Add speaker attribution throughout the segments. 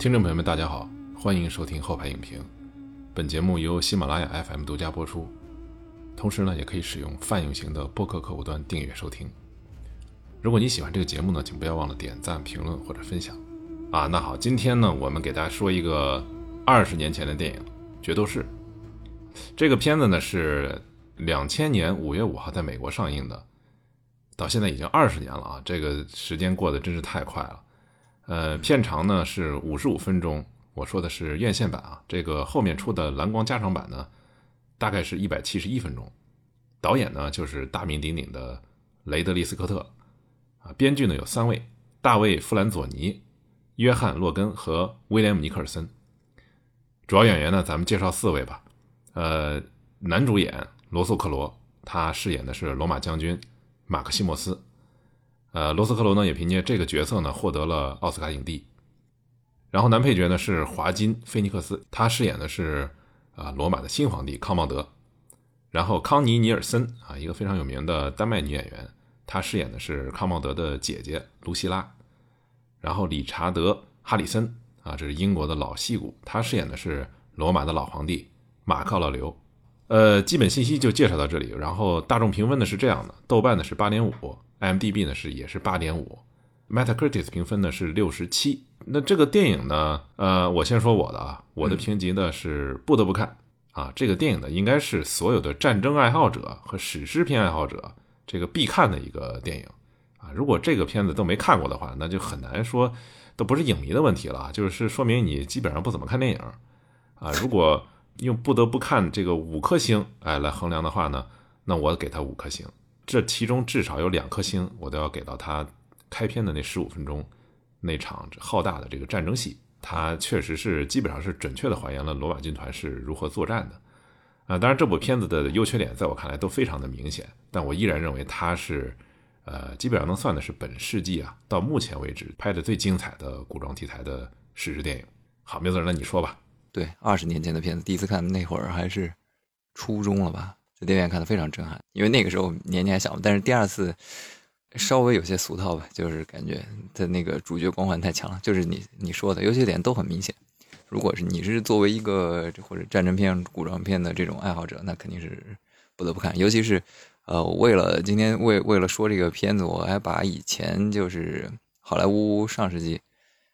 Speaker 1: 听众朋友们大家好，欢迎收听后排影评。本节目由喜马拉雅 FM 独家播出，同时呢也可以使用泛用型的播客客户端订阅收听。如果你喜欢这个节目呢，请不要忘了点赞、评论或者分享啊。那好，今天呢我们给大家说一个20年前的电影《决斗士》。这个片子呢是2000年5月5号在美国上映的，到现在已经20年了啊，这个时间过得真是太快了。片长呢是55分钟，我说的是院线版啊，这个后面出的蓝光加长版呢大概是171分钟。导演呢就是大名鼎鼎的雷德利·斯科特啊，编剧呢有3位：大卫·弗兰佐尼、约翰·洛根和威廉姆·尼克尔森。主要演员呢咱们介绍4位吧。男主演罗素·克罗，他饰演的是罗马将军马克西莫斯。罗斯克罗呢也凭借这个角色呢获得了奥斯卡影帝。然后男配角呢是华金·菲尼克斯，他饰演的是罗马的新皇帝康茂德。然后康妮·尼尔森啊，一个非常有名的丹麦女演员，她饰演的是康茂德的姐姐卢西拉。然后理查德·哈里森啊，这是英国的老戏骨，他饰演的是罗马的老皇帝马克·奥勒留。基本信息就介绍到这里。然后大众评分呢是这样的，豆瓣呢是 8.5，IMDB 呢也是 8.5，Metacritic 评分呢是67。那这个电影呢我先说我的啊，我的评级呢是不得不看啊。这个电影呢应该是所有的战争爱好者和史诗片爱好者这个必看的一个电影啊。如果这个片子都没看过的话，那就很难说，都不是影迷的问题了，就是说明你基本上不怎么看电影啊。如果用不得不看这个5颗星来衡量的话呢，那我给他5颗星。这其中至少有2颗星我都要给到他开篇的那15分钟那场浩大的这个战争戏，它确实是基本上是准确的还原了罗马军团是如何作战的当然这部片子的优缺点在我看来都非常的明显，但我依然认为它是基本上能算的是本世纪到目前为止拍的最精彩的古装题材的史诗电影。好，苗子，那你说吧。
Speaker 2: 对，20年前的片子，第一次看那会儿还是初中了吧，在电影院看的非常震撼，因为那个时候年纪还小，但是第二次稍微有些俗套吧，就是感觉他那个主角光环太强了，就是你说的优缺点都很明显。如果是你是作为一个或者战争片、古装片的这种爱好者，那肯定是不得不看。尤其是今天为了说这个片子，我还把以前就是好莱坞上世纪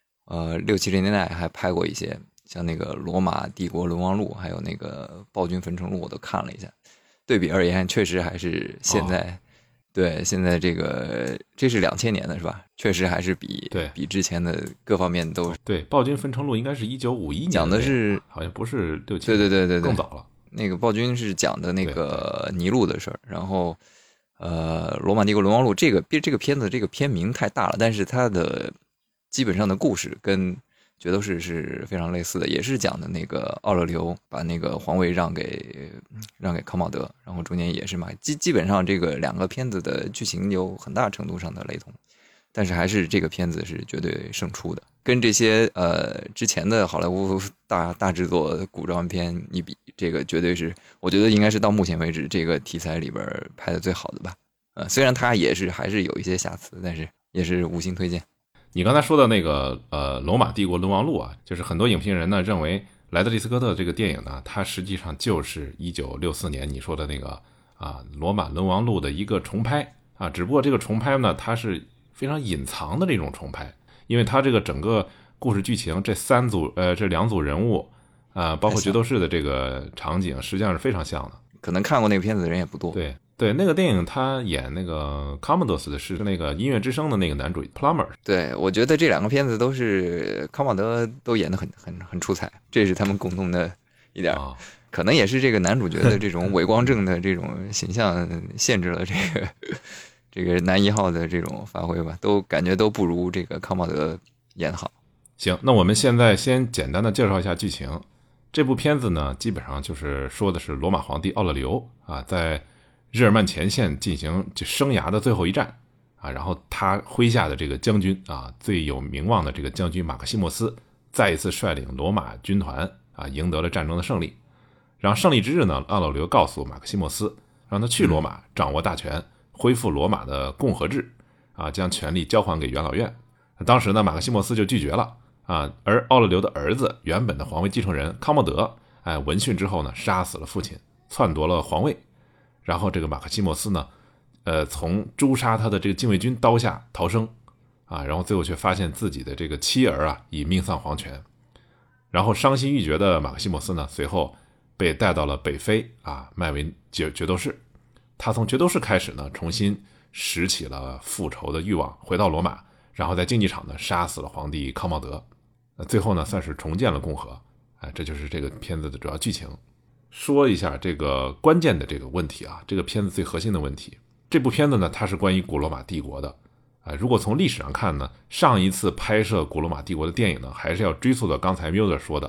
Speaker 2: 60、70年代还拍过一些，像那个《罗马帝国沦亡录》还有那个《暴君焚城录》我都看了一下，对比而言确实还是现在对，现在这是2000年的是吧？确实还是比之前的各方面都
Speaker 1: 对。暴君焚城录应该是1951年，
Speaker 2: 讲的是
Speaker 1: 好像不是67，
Speaker 2: 对，
Speaker 1: 更早了。
Speaker 2: 那个暴君是讲的那个尼禄的事儿，然后罗马帝国沦亡录这个片子这个片名太大了，但是它的基本上的故事跟决斗士是非常类似的，也是讲的那个奥勒留把那个皇位让给康茂德，然后中间也是嘛，基本上这个2个片子的剧情有很大程度上的雷同，但是还是这个片子是绝对胜出的，跟这些之前的好莱坞大制作古装片一比，这个绝对是我觉得应该是到目前为止这个题材里边拍的最好的吧。虽然它还是有一些瑕疵，但是也是5星推荐。
Speaker 1: 你刚才说的那个罗马帝国沦亡录啊，就是很多影评人呢认为莱德利·斯科特这个电影呢，它实际上就是1964年你说的那个罗马沦亡录的一个重拍只不过这个重拍呢，它是非常隐藏的这种重拍，因为它这个整个故事剧情这2组人物包括决斗士的这个场景实际上是非常像的，
Speaker 2: 可能看过那个片子的人也不多。
Speaker 1: 对，那个电影他演那个 Commodus 的是那个音乐之声的那个男主 Plummer。
Speaker 2: 对，我觉得这2个片子都是康茂德都演得很出彩，这是他们共同的一点可能也是这个男主角的这种伪光正的这种形象限制了这个男1号的这种发挥吧，都感觉都不如这个康茂德演好。
Speaker 1: 行，那我们现在先简单的介绍一下剧情。这部片子呢基本上就是说的是罗马皇帝奥勒留在日耳曼前线进行生涯的最后一战然后他麾下的这个将军最有名望的这个将军马克西莫斯再一次率领罗马军团赢得了战争的胜利。然后胜利之日呢，奥勒留告诉马克西莫斯让他去罗马掌握大权，恢复罗马的共和制将权力交还给元老院。当时呢马克西莫斯就拒绝了而奥勒留的儿子原本的皇位继承人康茂德，闻讯之后呢，杀死了父亲，篡夺了皇位。然后这个马克西莫斯呢，从诛杀他的这个禁卫军刀下逃生，然后最后却发现自己的这个妻儿已命丧黄泉。然后伤心欲绝的马克西莫斯呢，随后被带到了北非卖为决斗士。他从决斗士开始呢，重新拾起了复仇的欲望，回到罗马，然后在竞技场呢杀死了皇帝康茂德。最后呢，算是重建了共和。这就是这个片子的主要剧情。说一下这个关键的这个问题这个片子最核心的问题。这部片子呢，它是关于古罗马帝国的。如果从历史上看呢，上一次拍摄古罗马帝国的电影呢，还是要追溯到刚才 Miller 说的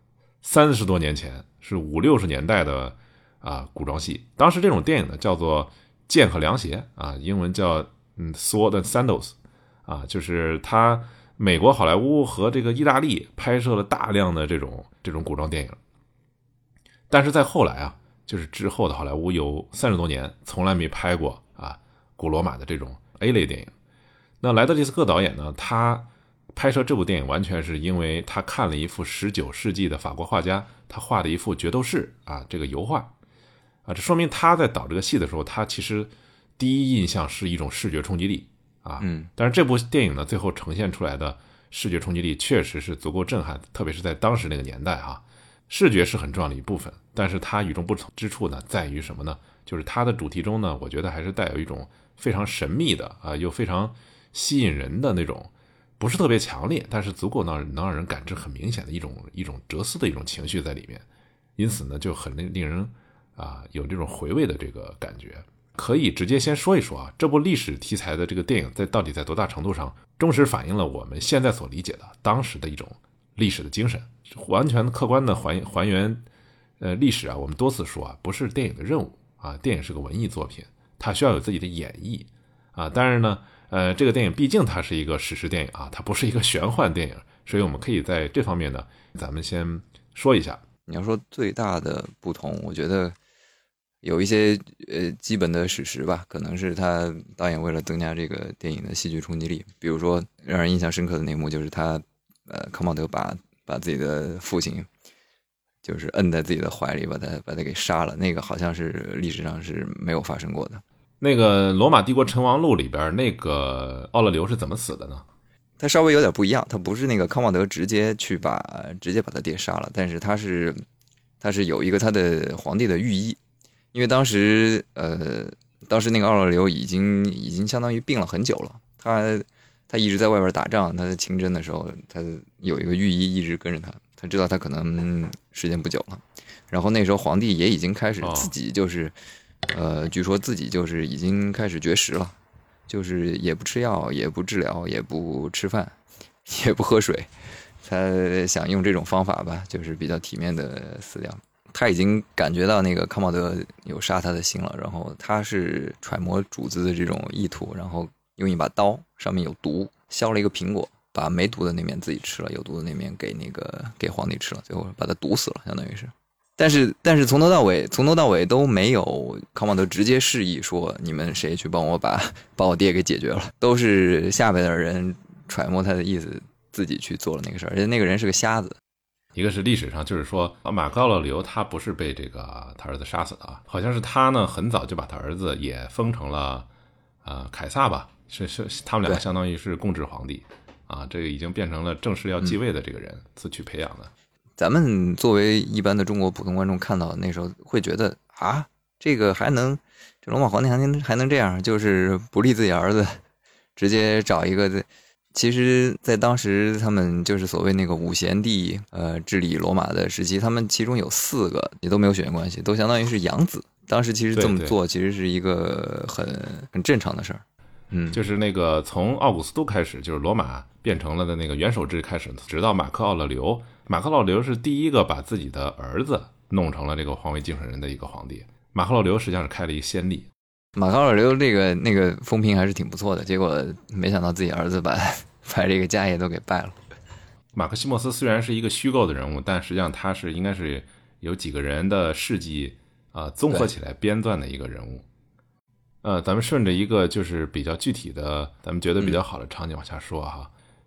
Speaker 1: 30多年前，是50、60年代的古装戏。当时这种电影呢叫做剑和凉鞋英文叫Sword and Sandals 就是它美国好莱坞和这个意大利拍摄了大量的这种古装电影。但是在后来就是之后的好莱坞有30多年从来没拍过古罗马的这种 A 类电影。那莱德利斯克导演呢，他拍摄这部电影完全是因为他看了一幅19世纪的法国画家他画的一幅决斗士这个油画这说明他在导这个戏的时候，他其实第一印象是一种视觉冲击力但是这部电影呢，最后呈现出来的视觉冲击力确实是足够震撼，特别是在当时那个年代视觉是很重要的一部分，但是它与众不同之处呢，在于什么呢？就是它的主题中呢，我觉得还是带有一种非常神秘的又非常吸引人的那种，不是特别强烈，但是足够能让人感知很明显的一种哲思的一种情绪在里面，因此呢，就很令人有这种回味的这个感觉。可以直接先说一说这部历史题材的这个电影到底在多大程度上忠实反映了我们现在所理解的当时的一种历史的精神，完全客观的还原历史我们多次说不是电影的任务电影是个文艺作品，它需要有自己的演绎但是呢这个电影毕竟它是一个史诗电影它不是一个玄幻电影，所以我们可以在这方面呢，咱们先说一下。
Speaker 2: 你要说最大的不同，我觉得有一些基本的史实吧，可能是他导演为了增加这个电影的戏剧冲击力。比如说让人印象深刻的那幕，就是他康茂德把自己的父亲就是摁在自己的怀里，把他给杀了，那个好像是历史上是没有发生过的。
Speaker 1: 那个《罗马帝国成王录》里边那个奥勒留是怎么死的呢？
Speaker 2: 他稍微有点不一样，他不是那个康茂德直接把他爹杀了，但是他是有一个他的皇帝的御医。因为当时那个奥勒留已经相当于病了很久了，他一直在外边打仗，他在清真的时候，他有一个御医一直跟着他，他知道他可能时间不久了。然后那时候皇帝也已经开始自己就是据说自己就是已经开始绝食了，就是也不吃药，也不治疗，也不吃饭，也不喝水，他想用这种方法吧，就是比较体面的死掉。他已经感觉到那个康茂德有杀他的心了，然后他是揣摩主子的这种意图，然后用一把刀上面有毒，削了一个苹果，把没毒的那面自己吃了，有毒的那面给皇帝吃了，最后把他毒死了，相当于是。但是从头到尾都没有康茂德直接示意说你们谁去帮我把我爹给解决了，都是下边的人揣摩他的意思，自己去做了那个事儿，而且那个人是个瞎子。
Speaker 1: 一个是历史上就是说马克奥勒留他不是被这个他儿子杀死的好像是他呢很早就把他儿子也封成了凯撒吧，是他们两个相当于是共治皇帝这个已经变成了正式要继位的这个人自去培养的。
Speaker 2: 咱们作为一般的中国普通观众看到那时候会觉得这个这罗马皇帝还能这样，就是不立自己儿子，直接找一个。其实在当时他们就是所谓那个五贤帝治理罗马的时期，他们其中有4个也都没有血缘关系，都相当于是养子。当时其实这么做其实是一个很正常的事儿。
Speaker 1: 就是那个从奥古斯都开始，就是罗马变成了的那个元首制开始，直到马克奥勒留。马克奥勒留是第一个把自己的儿子弄成了这个皇位继承人的一个皇帝。马克奥勒留实际上是开了一先例。
Speaker 2: 马克奥勒留那个风评还是挺不错的，结果没想到自己儿子把这个家业都给败了。
Speaker 1: 马克西莫斯虽然是一个虚构的人物，但实际上他应该是有几个人的事迹综合起来编撰的一个人物。咱们顺着一个就是比较具体的咱们觉得比较好的场景往下说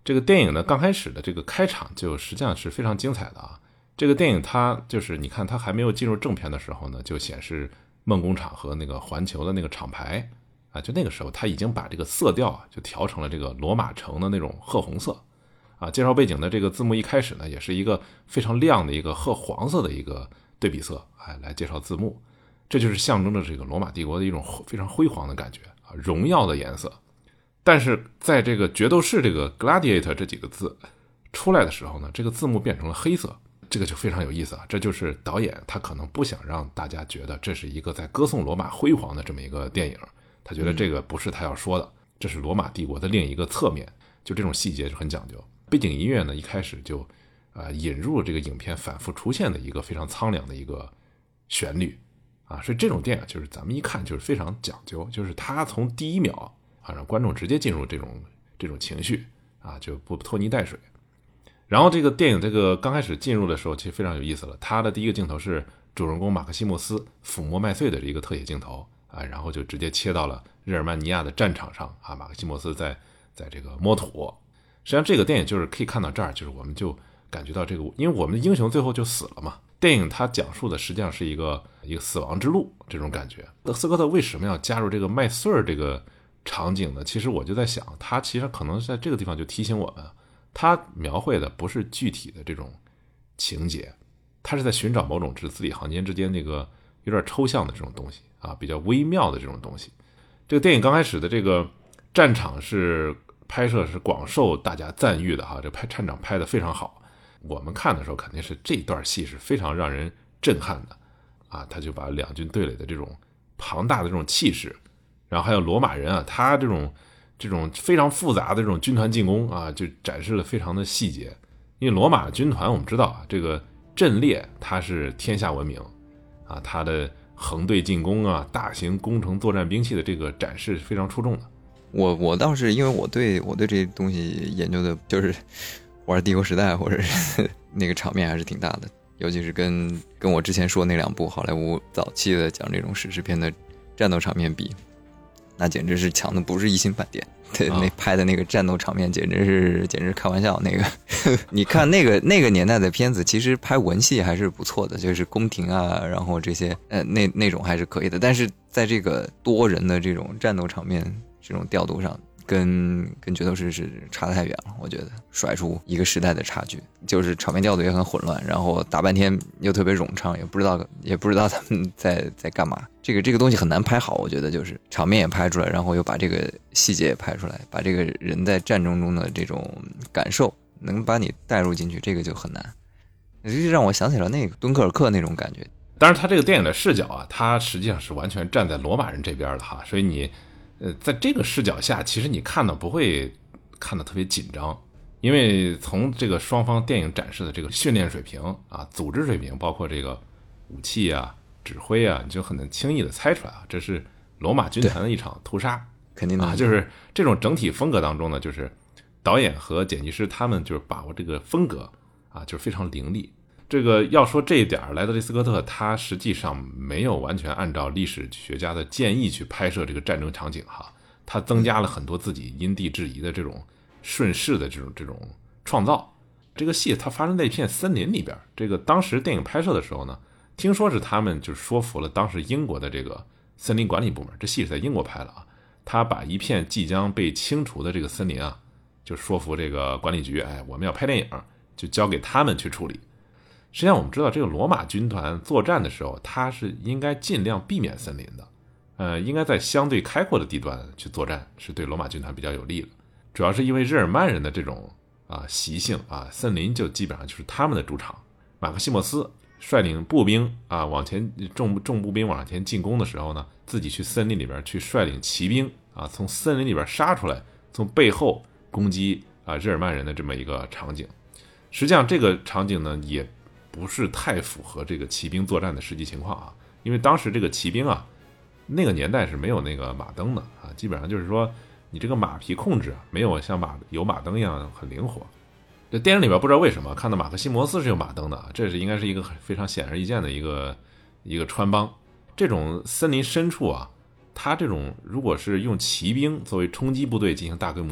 Speaker 1: 这个电影呢刚开始的这个开场就实际上是非常精彩的啊。这个电影它就是你看它还没有进入正片的时候呢，就显示梦工厂和那个环球的那个厂牌啊，就那个时候它已经把这个色调啊就调成了这个罗马城的那种褐红色啊。介绍背景的这个字幕一开始呢，也是一个非常亮的一个褐黄色的一个对比色，来介绍字幕，这就是象征着这个罗马帝国的一种非常辉煌的感觉啊，荣耀的颜色。但是在这个决斗士这个 gladiator 这几个字出来的时候呢，这个字幕变成了黑色，这个就非常有意思啊。这就是导演他可能不想让大家觉得这是一个在歌颂罗马辉煌的这么一个电影，他觉得这个不是他要说的，这是罗马帝国的另一个侧面，就这种细节就很讲究。背景音乐呢一开始就引入了这个影片反复出现的一个非常苍凉的一个旋律啊，所以这种电影就是咱们一看就是非常讲究，就是他从第一秒让观众直接进入这种情绪啊，就不拖泥带水。然后这个电影这个刚开始进入的时候其实非常有意思了，他的第一个镜头是主人公马克西莫斯抚摸麦穗的一个特写镜头啊，然后就直接切到了日耳曼尼亚的战场上啊，马克西莫斯在这个摸土。实际上这个电影就是可以看到这儿，就是我们就感觉到这个，因为我们的英雄最后就死了嘛，电影它讲述的实际上是一个死亡之路这种感觉。斯科特为什么要加入这个麦穗这个场景呢？其实我就在想，他其实可能在这个地方就提醒我们，他描绘的不是具体的这种情节，他是在寻找某种字里行间之间那个有点抽象的这种东西啊，比较微妙的这种东西。这个电影刚开始的这个战场是拍摄是广受大家赞誉的哈，这战场拍得非常好。我们看的时候肯定是这段戏是非常让人震撼的啊，他就把两军对垒的这种庞大的这种气势，然后还有罗马人啊，他这种非常复杂的这种军团进攻啊，就展示了非常的细节。因为罗马军团我们知道啊，这个阵列它是天下闻名啊，它的横队进攻啊，大型工程作战兵器的这个展示是非常出众的。
Speaker 2: 我倒是因为我对这东西研究的就是玩帝国时代或者是那个场面还是挺大的，尤其是跟我之前说那两部好莱坞早期的讲这种史诗片的战斗场面比，那简直是强的不是一星半点。对，那拍的那个战斗场面简直是开玩笑。那个你看那个年代的片子，其实拍文戏还是不错的，就是宫廷啊，然后这些那种还是可以的。但是在这个多人的这种战斗场面这种调度上，跟决斗士是差得太远了，我觉得甩出一个时代的差距，就是场面调度也很混乱，然后打半天又特别冗长，也不知道他们在干嘛。这个东西很难拍好，我觉得就是场面也拍出来，然后又把这个细节也拍出来，把这个人在战争中的这种感受能把你带入进去，这个就很难。这让我想起了那个敦刻尔克那种感觉。
Speaker 1: 当然他这个电影的视角啊，他实际上是完全站在罗马人这边的哈，所以你在这个视角下，其实你看的不会看得特别紧张，因为从这个双方电影展示的这个训练水平啊、组织水平，包括这个武器啊、指挥啊，你就很能轻易的猜出来啊，这是罗马军团的一场屠杀，
Speaker 2: 肯定的
Speaker 1: 啊，就是这种整体风格当中呢，就是导演和剪辑师他们就是把握这个风格啊，就是非常凌厉。这个要说这一点，莱德利·斯科特他实际上没有完全按照历史学家的建议去拍摄这个战争场景哈，他增加了很多自己因地制宜的这种顺势的这种创造。这个戏它发生在一片森林里边，这个当时电影拍摄的时候呢，听说是他们就说服了当时英国的这个森林管理部门，这戏是在英国拍的啊，他把一片即将被清除的这个森林啊，就说服这个管理局，我们要拍电影，就交给他们去处理。实际上我们知道这个罗马军团作战的时候，他是应该尽量避免森林的，应该在相对开阔的地段去作战，是对罗马军团比较有利的。主要是因为日耳曼人的这种习性啊，森林就基本上就是他们的主场。马克西莫斯率领步兵啊往前重步兵往前进攻的时候呢，自己去森林里边去率领骑兵啊，从森林里边杀出来，从背后攻击日耳曼人的这么一个场景。实际上这个场景呢也不是太符合这个骑兵作战的实际情况啊，因为当时这个骑兵啊，那个年代是没有那个马灯的啊，基本上就是说你这个马匹控制没有像有马灯一样很灵活。这电影里边不知道为什么看到马克西摩斯是有马灯的啊，这是应该是一个非常显而易见的一个穿帮。这种森林深处啊，它这种如果是用骑兵作为冲击部队进行大规模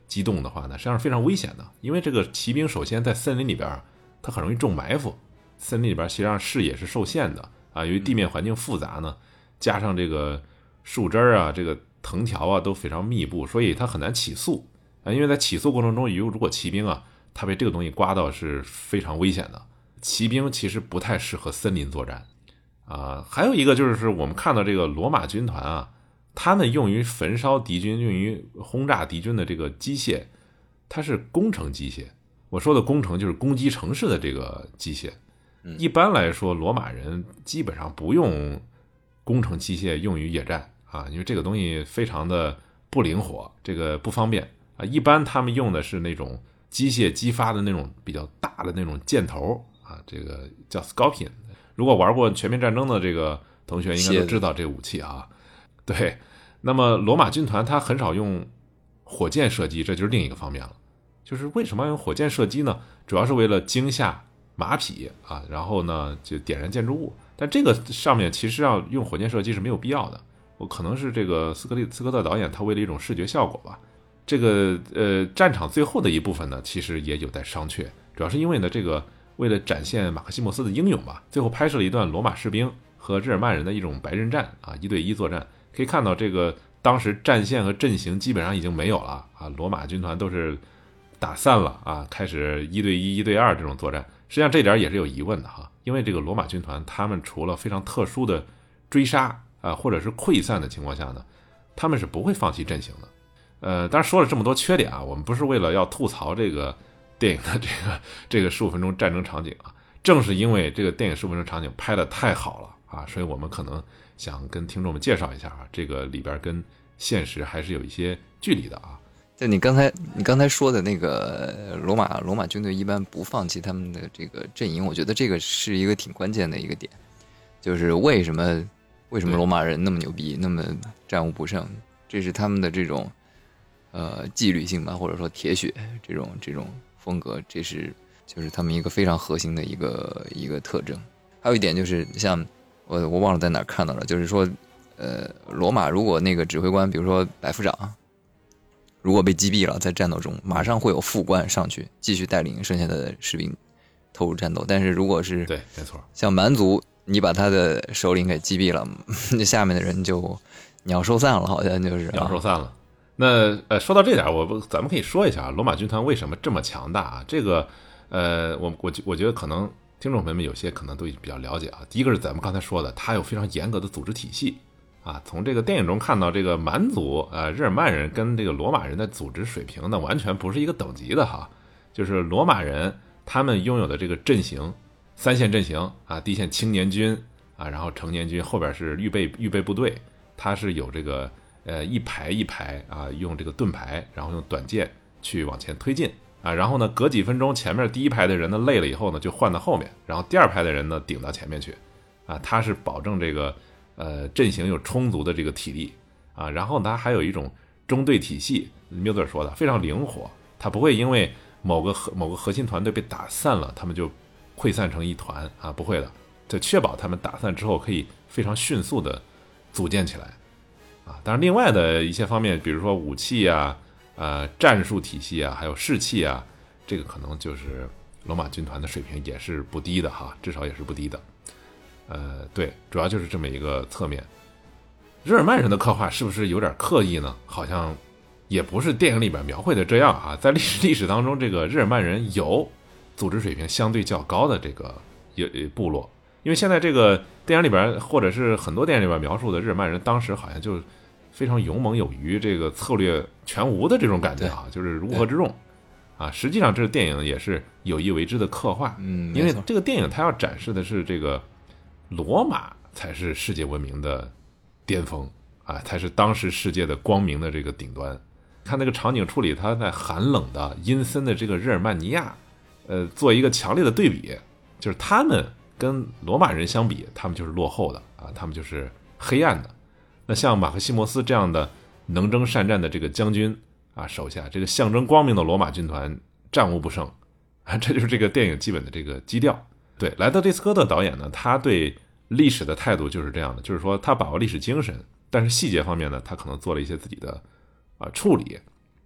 Speaker 1: 机动的话呢，实际上是非常危险的，因为这个骑兵首先在森林里边，它很容易中埋伏，森林里边实际上视野是受限的啊，由于地面环境复杂呢，加上这个树枝啊、这个藤条啊都非常密布，所以它很难起速啊。因为在起速过程中，如果骑兵啊，它被这个东西刮到是非常危险的。骑兵其实不太适合森林作战啊。还有一个就是我们看到这个罗马军团啊，他们用于焚烧敌军、用于轰炸敌军的这个机械，它是工程机械。我说的工程就是攻击城市的这个机械。一般来说，罗马人基本上不用工程机械用于野战啊，因为这个东西非常的不灵活，这个不方便啊。一般他们用的是那种机械激发的那种比较大的那种箭头啊，这个叫 Scorpion。如果玩过全面战争的这个同学应该都知道这个武器啊。对，那么罗马军团它很少用火箭射击，这就是另一个方面了。就是为什么要用火箭射击呢？主要是为了惊吓马匹啊，然后呢就点燃建筑物。但这个上面其实要用火箭射击是没有必要的。我可能是这个斯科特导演他为了一种视觉效果吧。这个战场最后的一部分呢，其实也有待商榷，主要是因为呢这个为了展现马克西莫斯的英勇吧，最后拍摄了一段罗马士兵和日耳曼人的一种白刃战啊，1对1作战。可以看到这个当时战线和阵型基本上已经没有了啊，罗马军团都是打散了啊，开始1对1、1对2这种作战。实际上这点也是有疑问的哈，因为这个罗马军团他们除了非常特殊的追杀啊或者是溃散的情况下呢，他们是不会放弃阵型的。当然说了这么多缺点啊，我们不是为了要吐槽这个电影的这个15分钟战争场景啊，正是因为这个电影15分钟场景拍得太好了啊，所以我们可能想跟听众们介绍一下啊，这个里边跟现实还是有一些距离的啊。
Speaker 2: 就你刚才说的那个罗马军队一般不放弃他们的这个阵营，我觉得这个是一个挺关键的一个点，就是为什么罗马人那么牛逼，那么战无不胜，这是他们的这种纪律性吧，或者说铁血这种风格，这是就是他们一个非常核心的一个特征。还有一点就是像我忘了在哪儿看到了，就是说罗马如果那个指挥官比如说百夫长如果被击毙了，在战斗中马上会有副官上去继续带领剩下的士兵投入战斗。但是如果是
Speaker 1: 对，没错，
Speaker 2: 像蛮族你把他的首领给击毙了，那下面的人就鸟兽散了，好像就是
Speaker 1: 鸟兽散了。那说到这点，咱们可以说一下罗马军团为什么这么强大啊？这个我觉得可能听众朋友们有些可能都比较了解啊。第一个是咱们刚才说的，它有非常严格的组织体系啊。从这个电影中看到，这个蛮族日耳曼人跟这个罗马人的组织水平呢，完全不是一个等级的哈。就是罗马人他们拥有的这个阵型，3线阵型啊，第一线青年军啊，然后成年军，后边是预备部队，它是有这个一排一排啊，用这个盾牌，然后用短剑去往前推进啊，然后呢隔几分钟前面第一排的人呢累了以后呢就换到后面，然后第二排的人呢顶到前面去啊，它是保证这个阵型有充足的这个体力啊，然后它还有一种中队体系，缪泽尔说的非常灵活，它不会因为某个核心团队被打散了，他们就溃散成一团啊，不会的，就确保他们打散之后可以非常迅速的组建起来啊。当然另外的一些方面，比如说武器啊、战术体系啊，还有士气啊，这个可能就是罗马军团的水平也是不低的哈，至少也是不低的。对，主要就是这么一个侧面。日耳曼人的刻画是不是有点刻意呢？好像也不是电影里边描绘的这样啊。在历史当中，这个日耳曼人有组织水平相对较高的这个部落，因为现在这个电影里边或者是很多电影里边描述的日耳曼人，当时好像就非常勇猛有余，这个策略全无的这种感觉啊，就是乌合之众啊。实际上，这个电影也是有意为之的刻画，因为这个电影它要展示的是这个罗马才是世界文明的巅峰啊，才是当时世界的光明的这个顶端。看那个场景处理，它在寒冷的阴森的这个日耳曼尼亚，做一个强烈的对比，就是他们跟罗马人相比，他们就是落后的啊，他们就是黑暗的。那像马克西莫斯这样的能征善战的这个将军啊，手下这个象征光明的罗马军团战无不胜啊，这就是这个电影基本的这个基调。对，莱德利斯科特导演呢，他对历史的态度就是这样的，就是说他把握历史精神，但是细节方面呢，他可能做了一些自己的处理。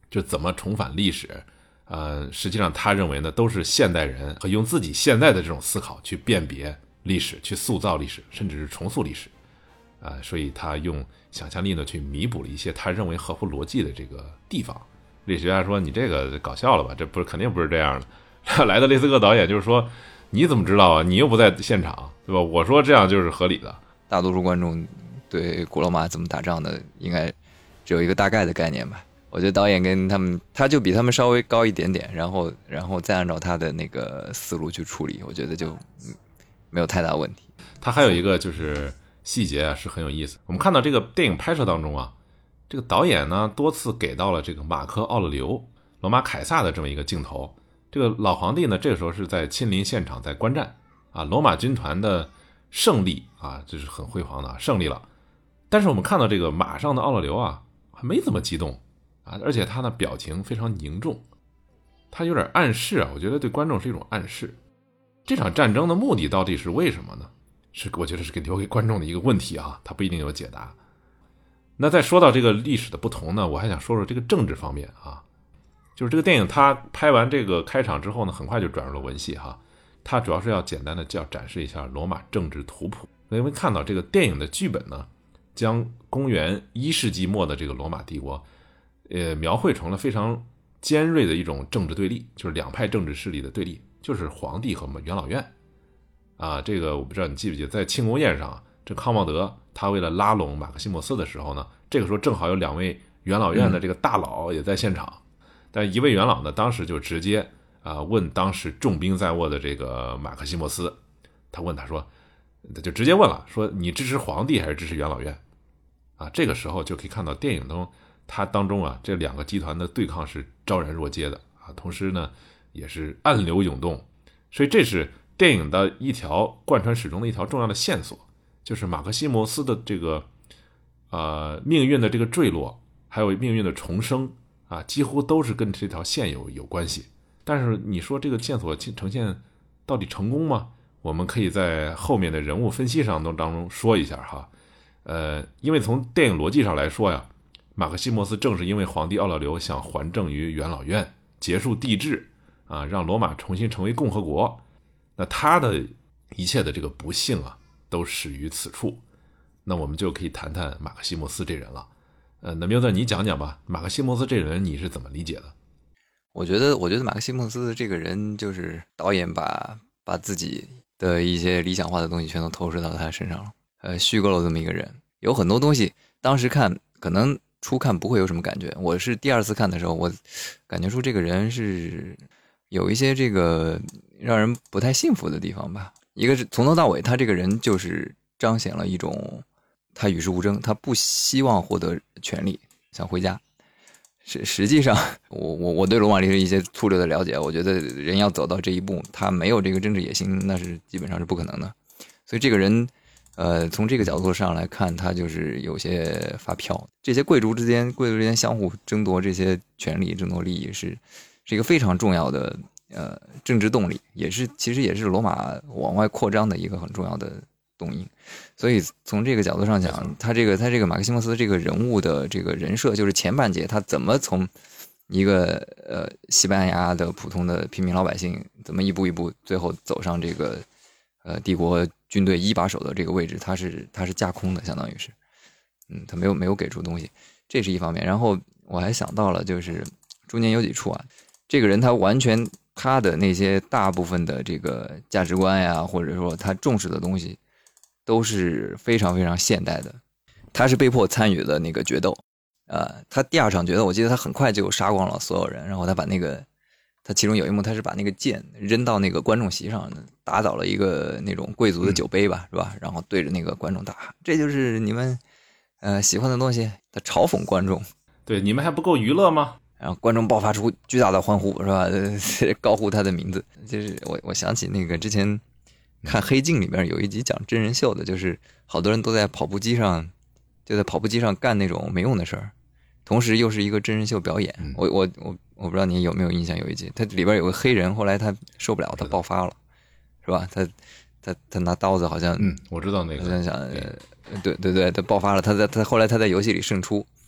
Speaker 1: 就怎么重返历史。实际上他认为呢，都是现代人和用自己现在的这种思考去辨别历史，去塑造历史，甚至是重塑历史。所以他用想象力呢去弥补了一些他认为合乎逻辑的这个地方。历史学家说你这个搞笑了吧，这不是肯定不是这样的。来的雷斯克导演就是说你怎么知道啊，你又不在现场，对吧？我说这样就是合理的。
Speaker 2: 大多数观众对古罗马怎么打仗的应该只有一个大概的概念吧。我觉得导演跟他们，他就比他们稍微高一点点，然后再按照他的那个思路去处理，我觉得就没有太大问题。
Speaker 1: 他还有一个就是细节啊，是很有意思。我们看到这个电影拍摄当中啊，这个导演呢多次给到了这个马克·奥勒留、罗马凯撒的这么一个镜头。这个老皇帝呢，这个时候是在亲临现场，在观战啊，罗马军团的胜利啊，这是很辉煌的胜利了。但是我们看到这个马上的奥勒留啊，还没怎么激动啊，而且他的表情非常凝重，他有点暗示啊，我觉得对观众是一种暗示。这场战争的目的到底是为什么呢？我觉得是留给观众的一个问题啊，他不一定有解答。那再说到这个历史的不同呢，我还想说说这个政治方面啊，就是这个电影它拍完这个开场之后呢，很快就转入了文戏哈。它主要是要简单的展示一下罗马政治图谱。因为看到这个电影的剧本呢，将公元1世纪末的这个罗马帝国描绘成了非常尖锐的一种政治对立，就是两派政治势力的对立，就是皇帝和元老院啊。这个我不知道你记不记得，在庆功宴上，这康茂德他为了拉拢马克西莫斯的时候呢，这个时候正好有2位元老院的这个大佬也在现场，但一位元老呢，当时就直接问当时重兵在握的这个马克西莫斯，他问他说，就直接问了，说你支持皇帝还是支持元老院啊？这个时候就可以看到电影中它当中啊，这2个集团的对抗是昭然若揭的啊，同时呢也是暗流涌动，所以这是电影的一条贯穿始终的一条重要的线索，就是马克西莫斯的这个命运的这个坠落，还有命运的重生啊，几乎都是跟这条线有关系。但是你说这个线索呈现到底成功吗？我们可以在后面的人物分析当中说一下哈。因为从电影逻辑上来说呀，马克西莫斯正是因为皇帝奥勒留想还政于元老院，结束帝制啊，让罗马重新成为共和国，那他的一切的这个不幸啊，都始于此处。那我们就可以谈谈马克西莫斯这人了。那喵子你讲讲吧，马克西莫斯这人你是怎么理解的？
Speaker 2: 我觉得马克西莫斯这个人，就是导演把自己的一些理想化的东西全都投射到他身上了，虚构了这么一个人。有很多东西当时看可能初看不会有什么感觉，我是第2次看的时候，我感觉出这个人是有一些这个让人不太幸福的地方吧。一个是从头到尾他这个人就是彰显了一种他与世无争，他不希望获得权力，想回家。实际上我对罗马历史一些粗略的了解，我觉得人要走到这一步，他没有这个政治野心，那是基本上是不可能的。所以这个人从这个角度上来看，他就是有些发飘。这些贵族之间相互争夺这些权利，争夺利益是一个非常重要的政治动力，其实也是罗马往外扩张的一个很重要的动因。所以从这个角度上讲，他这个马克西莫斯这个人物的这个人设，就是前半节他怎么从一个西班牙的普通的平民老百姓，怎么一步一步最后走上这个帝国军队一把手的这个位置，他是架空的，相当于是他没有给出东西，这是一方面。然后我还想到了，就是中间有几处啊，这个人他完全他的那些大部分的这个价值观呀，或者说他重视的东西都是非常非常现代的。他是被迫参与了那个决斗他第2场决斗我记得他很快就杀光了所有人，然后他其中有一幕他是把那个剑扔到那个观众席上，打倒了一个那种贵族的酒杯吧，是吧？然后对着那个观众大喊，这就是你们喜欢的东西。他嘲讽观众，
Speaker 1: 对，你们还不够娱乐吗？
Speaker 2: 然后观众爆发出巨大的欢呼，是吧？高呼他的名字。就是我想起那个之前看《黑镜》里面有一集讲真人秀的，就是好多人都在跑步机上干那种没用的事儿，同时又是一个真人秀表演。我不知道你有没有印象，有一集他里边有个黑人，后来他受不了，他爆发了，是吧？他拿刀子好像
Speaker 1: 我知道那个，
Speaker 2: 好像想对，他爆发了。他后来他在游戏里胜出，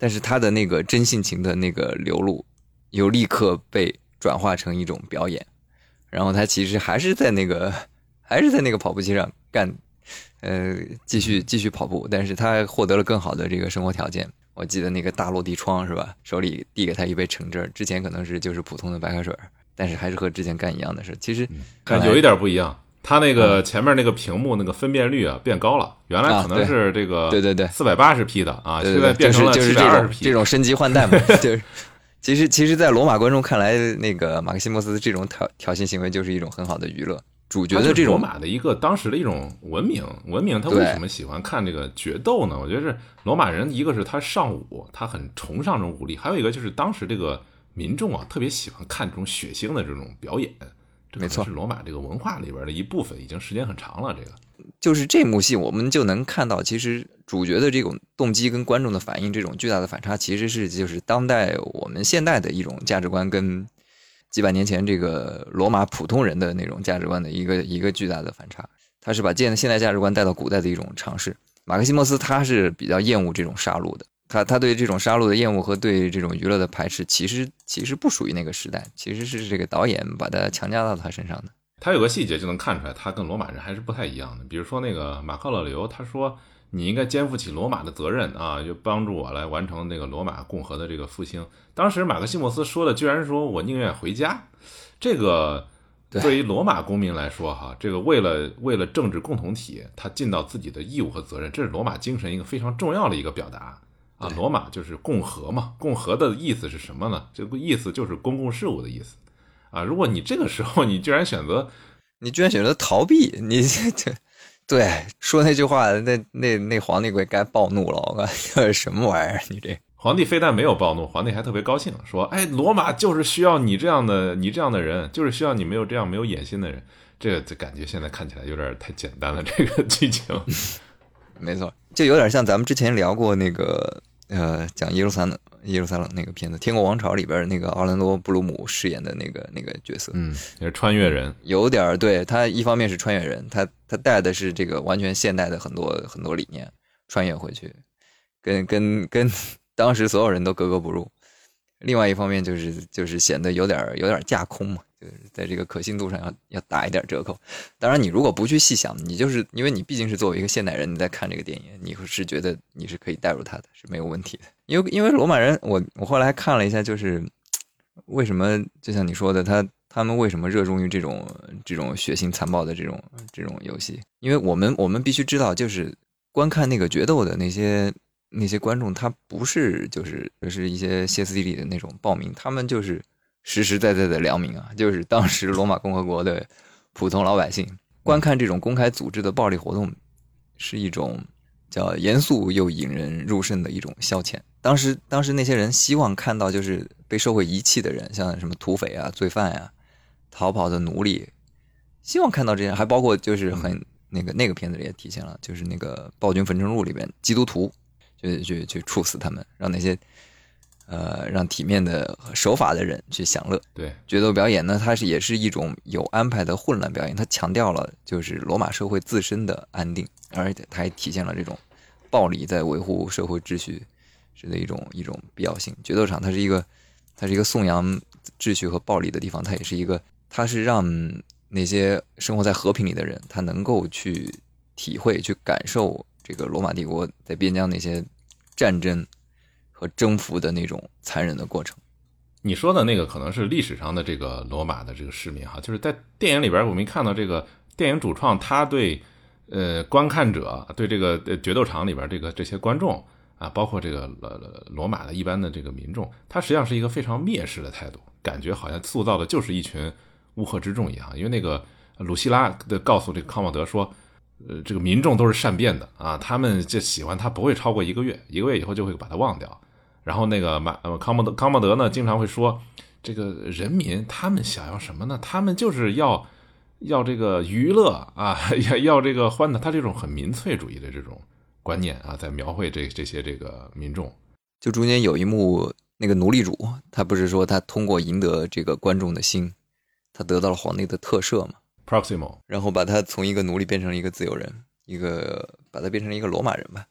Speaker 2: 但是他的那个真性情的那个流露，又立刻被转化成一种表演，然后他其实还是在那个跑步机上干，继续跑步，但是他获得了更好的这个生活条件。我记得那个大落地窗是吧？手里递给他一杯橙汁，之前可能就是普通的白开水，但是还是和之前干一样的事。其实
Speaker 1: 有一点不一样，他那个前面那个屏幕那个分辨率啊变高了，原来可能是这个
Speaker 2: 对
Speaker 1: 480P 的啊，
Speaker 2: 对
Speaker 1: 现在变成了720P，
Speaker 2: 这种升级换代嘛。就是其实，在罗马观众看来，那个马克西莫斯这种挑衅行为就是一种很好的娱乐。主角的这种
Speaker 1: 罗马的一个当时的一种文明，他为什么喜欢看这个决斗呢？我觉得是罗马人，一个是他尚武，他很崇尚这种武力，还有一个就是当时这个民众啊特别喜欢看这种血腥的这种表演，
Speaker 2: 没错，
Speaker 1: 是罗马这个文化里边的一部分，已经时间很长了。这个
Speaker 2: 就是这幕戏，我们就能看到，其实主角的这种动机跟观众的反应这种巨大的反差，其实是就是当代我们现代的一种价值观跟几百年前这个罗马普通人的那种价值观的一个巨大的反差。他是把现代价值观带到古代的一种尝试。马克西莫斯他是比较厌恶这种杀戮的，他对这种杀戮的厌恶和对这种娱乐的排斥，其实不属于那个时代，其实是这个导演把它强加到他身上的。
Speaker 1: 他有个细节就能看出来，他跟罗马人还是不太一样的。比如说那个马克勒留，他说你应该肩负起罗马的责任啊，就帮助我来完成那个罗马共和的这个复兴。当时马克西莫斯说的居然说我宁愿回家。这个对于罗马公民来说哈，这个为了政治共同体，他尽到自己的义务和责任，这是罗马精神一个非常重要的一个表达啊。罗马就是共和嘛，共和的意思是什么呢？这个意思就是公共事务的意思啊。如果你这个时候你居然选择
Speaker 2: 逃避，你对说那句话，那皇帝该暴怒了，我靠，什么玩意儿？你这
Speaker 1: 皇帝非但没有暴怒，皇帝还特别高兴，说：“哎，罗马就是需要你这样的人，就是需要你没有野心的人。”这感觉现在看起来有点太简单了，这个剧情。
Speaker 2: 没错，就有点像咱们之前聊过那个讲耶路撒冷那个片子《天国王朝》里边那个奥兰多·布鲁姆饰演的那个角色，
Speaker 1: 也是穿越人，
Speaker 2: 有点对。他一方面是穿越人，他带的是这个完全现代的很多理念穿越回去，跟当时所有人都格格不入。另外一方面就是显得有点架空嘛，就是在这个可信度上要打一点折扣。当然，你如果不去细想，你就是因为你毕竟是作为一个现代人，你在看这个电影，你是觉得你是可以带入他的，是没有问题的。因为罗马人，我后来看了一下，就是为什么就像你说的，他们为什么热衷于这种血腥残暴的这种游戏？因为我们必须知道，就是观看那个决斗的那些观众，他不是就是一些歇斯底里的那种暴民，他们就是实实在在的良民啊，就是当时罗马共和国的普通老百姓。观看这种公开组织的暴力活动，是一种叫严肃又引人入胜的一种消遣。当时那些人希望看到就是被社会遗弃的人，像什么土匪啊、罪犯啊、逃跑的奴隶，希望看到这样，还包括就是很那个片子里也体现了，就是那个《暴君焚城录》里边基督徒。去处死他们，让那些让体面的守法的人去享乐。
Speaker 1: 对，
Speaker 2: 决斗表演呢，它也是一种有安排的混乱表演，它强调了就是罗马社会自身的安定，而且它还体现了这种暴力在维护社会秩序是的一种必要性。决斗场它是一个颂扬秩序和暴力的地方，它是让那些生活在和平里的人，他能够去体会去感受这个罗马帝国在边疆那些战争和征服的那种残忍的过程。
Speaker 1: 你说的那个可能是历史上的这个罗马的这个市民哈，就是在电影里边我们看到这个电影主创他对观看者，对这个决斗场里边这些观众啊，包括这个罗马的一般的这个民众，他实际上是一个非常蔑视的态度，感觉好像塑造的就是一群乌合之众一样。因为那个鲁西拉的告诉这个康茂德说，这个民众都是善变的啊，他们就喜欢他不会超过1个月，1个月以后就会把他忘掉。然后那个康茂德呢，经常会说，这个人民他们想要什么呢？他们就是要这个娱乐啊，要这个欢乐，他这种很民粹主义的这种观念啊，在描绘这些这个民众。
Speaker 2: 就中间有一幕，那个奴隶主他不是说他通过赢得这个观众的心，他得到了皇帝的特赦嘛？
Speaker 1: Proximo，
Speaker 2: 然后把他从一个奴隶变成了一个自由人，把他变成了一个罗马人吧。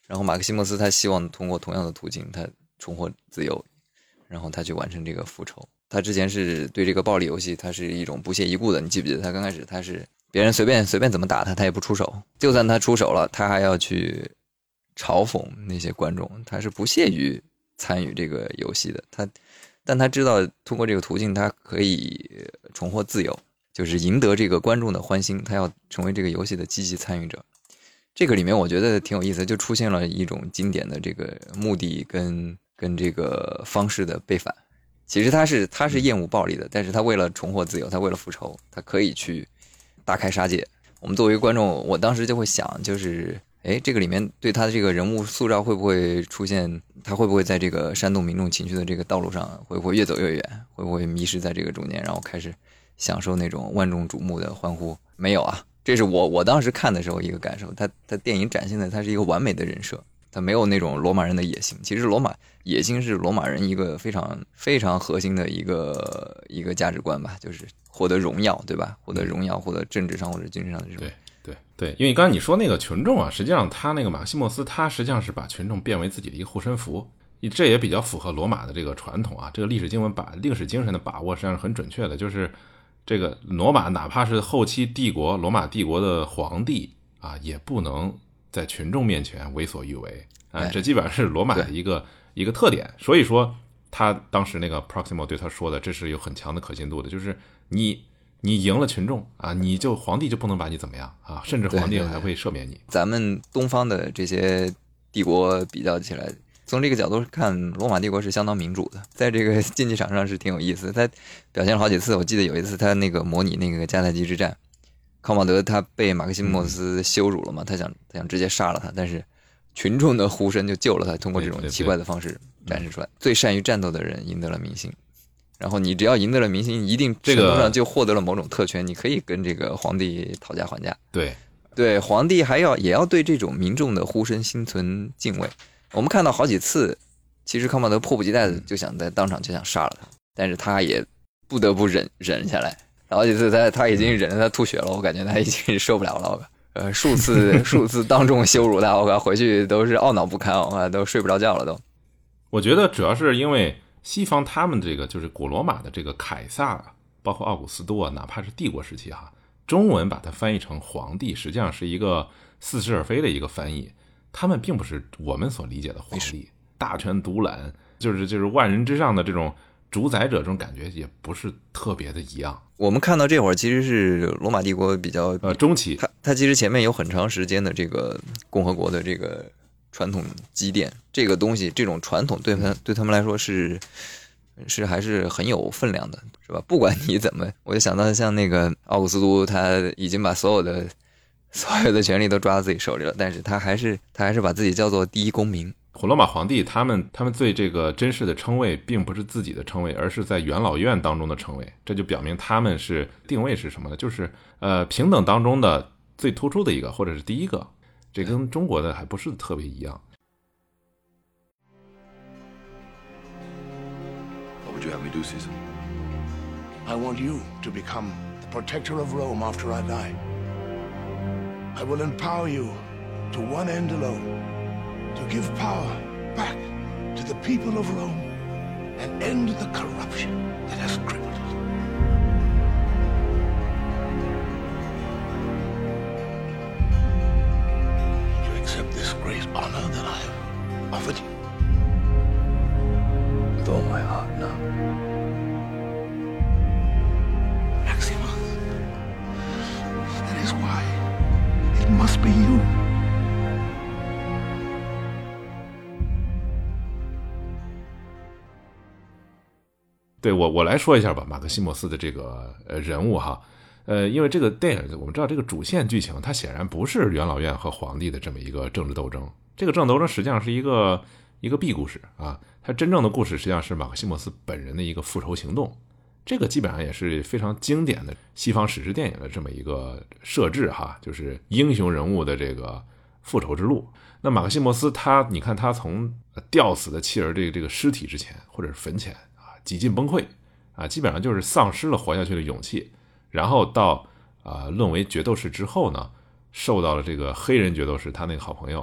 Speaker 2: 然后马克西莫斯他希望通过同样的途径，他重获自由，然后他去完成这个复仇。他之前是对这个暴力游戏，他是一种不屑一顾的。你记不记得他刚开始他是别人随便怎么打他，他也不出手，就算他出手了，他还要去嘲讽那些观众，他是不屑于参与这个游戏的。但他知道通过这个途径，他可以重获自由，就是赢得这个观众的欢心，他要成为这个游戏的积极参与者。这个里面我觉得挺有意思，就出现了一种经典的这个目的跟这个方式的背反。其实他是厌恶暴力的，但是他为了重获自由，他为了复仇，他可以去大开杀戒。我们作为观众，我当时就会想，就是这个里面对他的这个人物塑造会不会出现，他会不会在这个煽动民众情绪的这个道路上会不会越走越远，会不会迷失在这个中间，然后开始享受那种万众瞩目的欢呼？没有啊，这是我当时看的时候一个感受。他电影展现的他是一个完美的人设，他没有那种罗马人的野心。其实野心是罗马人一个非常非常核心的一个价值观吧，就是获得荣耀，对吧？获得荣耀，获得政治上或者军事上的这种。
Speaker 1: 对，因为刚才你说那个群众啊，实际上他那个马克西莫斯，他实际上是把群众变为自己的一个护身符，这也比较符合罗马的这个传统啊。这个历史经文把历史精神的把握实际上是很准确的，就是这个罗马哪怕是后期罗马帝国的皇帝啊，也不能在群众面前为所欲为啊，这基本上是罗马的一个特点。所以说他当时那个 Proximo 对他说的，这是有很强的可信度的，就是你赢了群众啊，皇帝就不能把你怎么样啊，甚至皇帝还会赦免你。
Speaker 2: 咱们东方的这些帝国比较起来，从这个角度看，罗马帝国是相当民主的，在这个竞技场上是挺有意思。他表现了好几次，我记得有一次他那个模拟那个迦太基之战，康茂德他被马克西莫斯羞辱了嘛，他想直接杀了他，但是群众的呼声就救了他，通过这种奇怪的方式展示出来。最善于战斗的人赢得了民心，然后你只要赢得了民心，一定程度上就获得了某种特权，你可以跟这个皇帝讨价还价。对，皇帝也要对这种民众的呼声心存敬畏。我们看到好几次，其实康茂德迫不及待的就想在当场就想杀了他，但是他也不得不忍下来。好几次他已经忍得他吐血了，我感觉他已经受不了了。数次当众羞辱他，我回去都是懊恼不堪，我都睡不着觉了都。
Speaker 1: 我觉得主要是因为西方他们这个就是古罗马的这个凯撒，包括奥古斯都啊，哪怕是帝国时期哈，中文把它翻译成皇帝，实际上是一个似是而非的一个翻译。他们并不是我们所理解的皇帝，大权独揽，就是万人之上的这种主宰者，这种感觉也不是特别的一样。
Speaker 2: 我们看到这会儿其实是罗马帝国比较
Speaker 1: 中期，
Speaker 2: 它其实前面有很长时间的这个共和国的这个传统积淀，这个东西这种传统对他们来说是还是很有分量的，是吧？不管你怎么，我就想到像那个奥古斯都，他已经把所有的权利都抓到自己手里了，但是他还是把自己叫做第一公民。
Speaker 1: 古罗马皇帝他们对这个真实的称谓并不是自己的称谓，而是在元老院当中的称谓，这就表明他们是定位是什么呢？就是平等当中的最突出的一个，或者是第一个，这跟中国的还不是特别一样。
Speaker 3: What would you have me do, Caesar? I want you to become the protector of Rome after I die. I will empower you to one end alone, to give power back to the people of Rome and end the corruption that has crippled it. Do you accept this great honor that I have offered you?
Speaker 4: With all my heart, no.
Speaker 3: Maximus, that is why it must be you.
Speaker 1: 对，我来说一下吧，马克西莫斯的这个人物哈，因为这个电影我们知道这个主线剧情它显然不是元老院和皇帝的这么一个政治斗争，这个政治斗争实际上是一个 B 故事啊，它真正的故事实际上是马克西莫斯本人的一个复仇行动，这个基本上也是非常经典的西方史诗电影的这么一个设置哈，就是英雄人物的这个复仇之路。那马克西莫斯你看他从吊死的妻儿这个尸体之前或者是坟前几近崩溃啊，基本上就是丧失了活下去的勇气，然后到沦为决斗士之后呢，受到了这个黑人决斗士他那个好朋友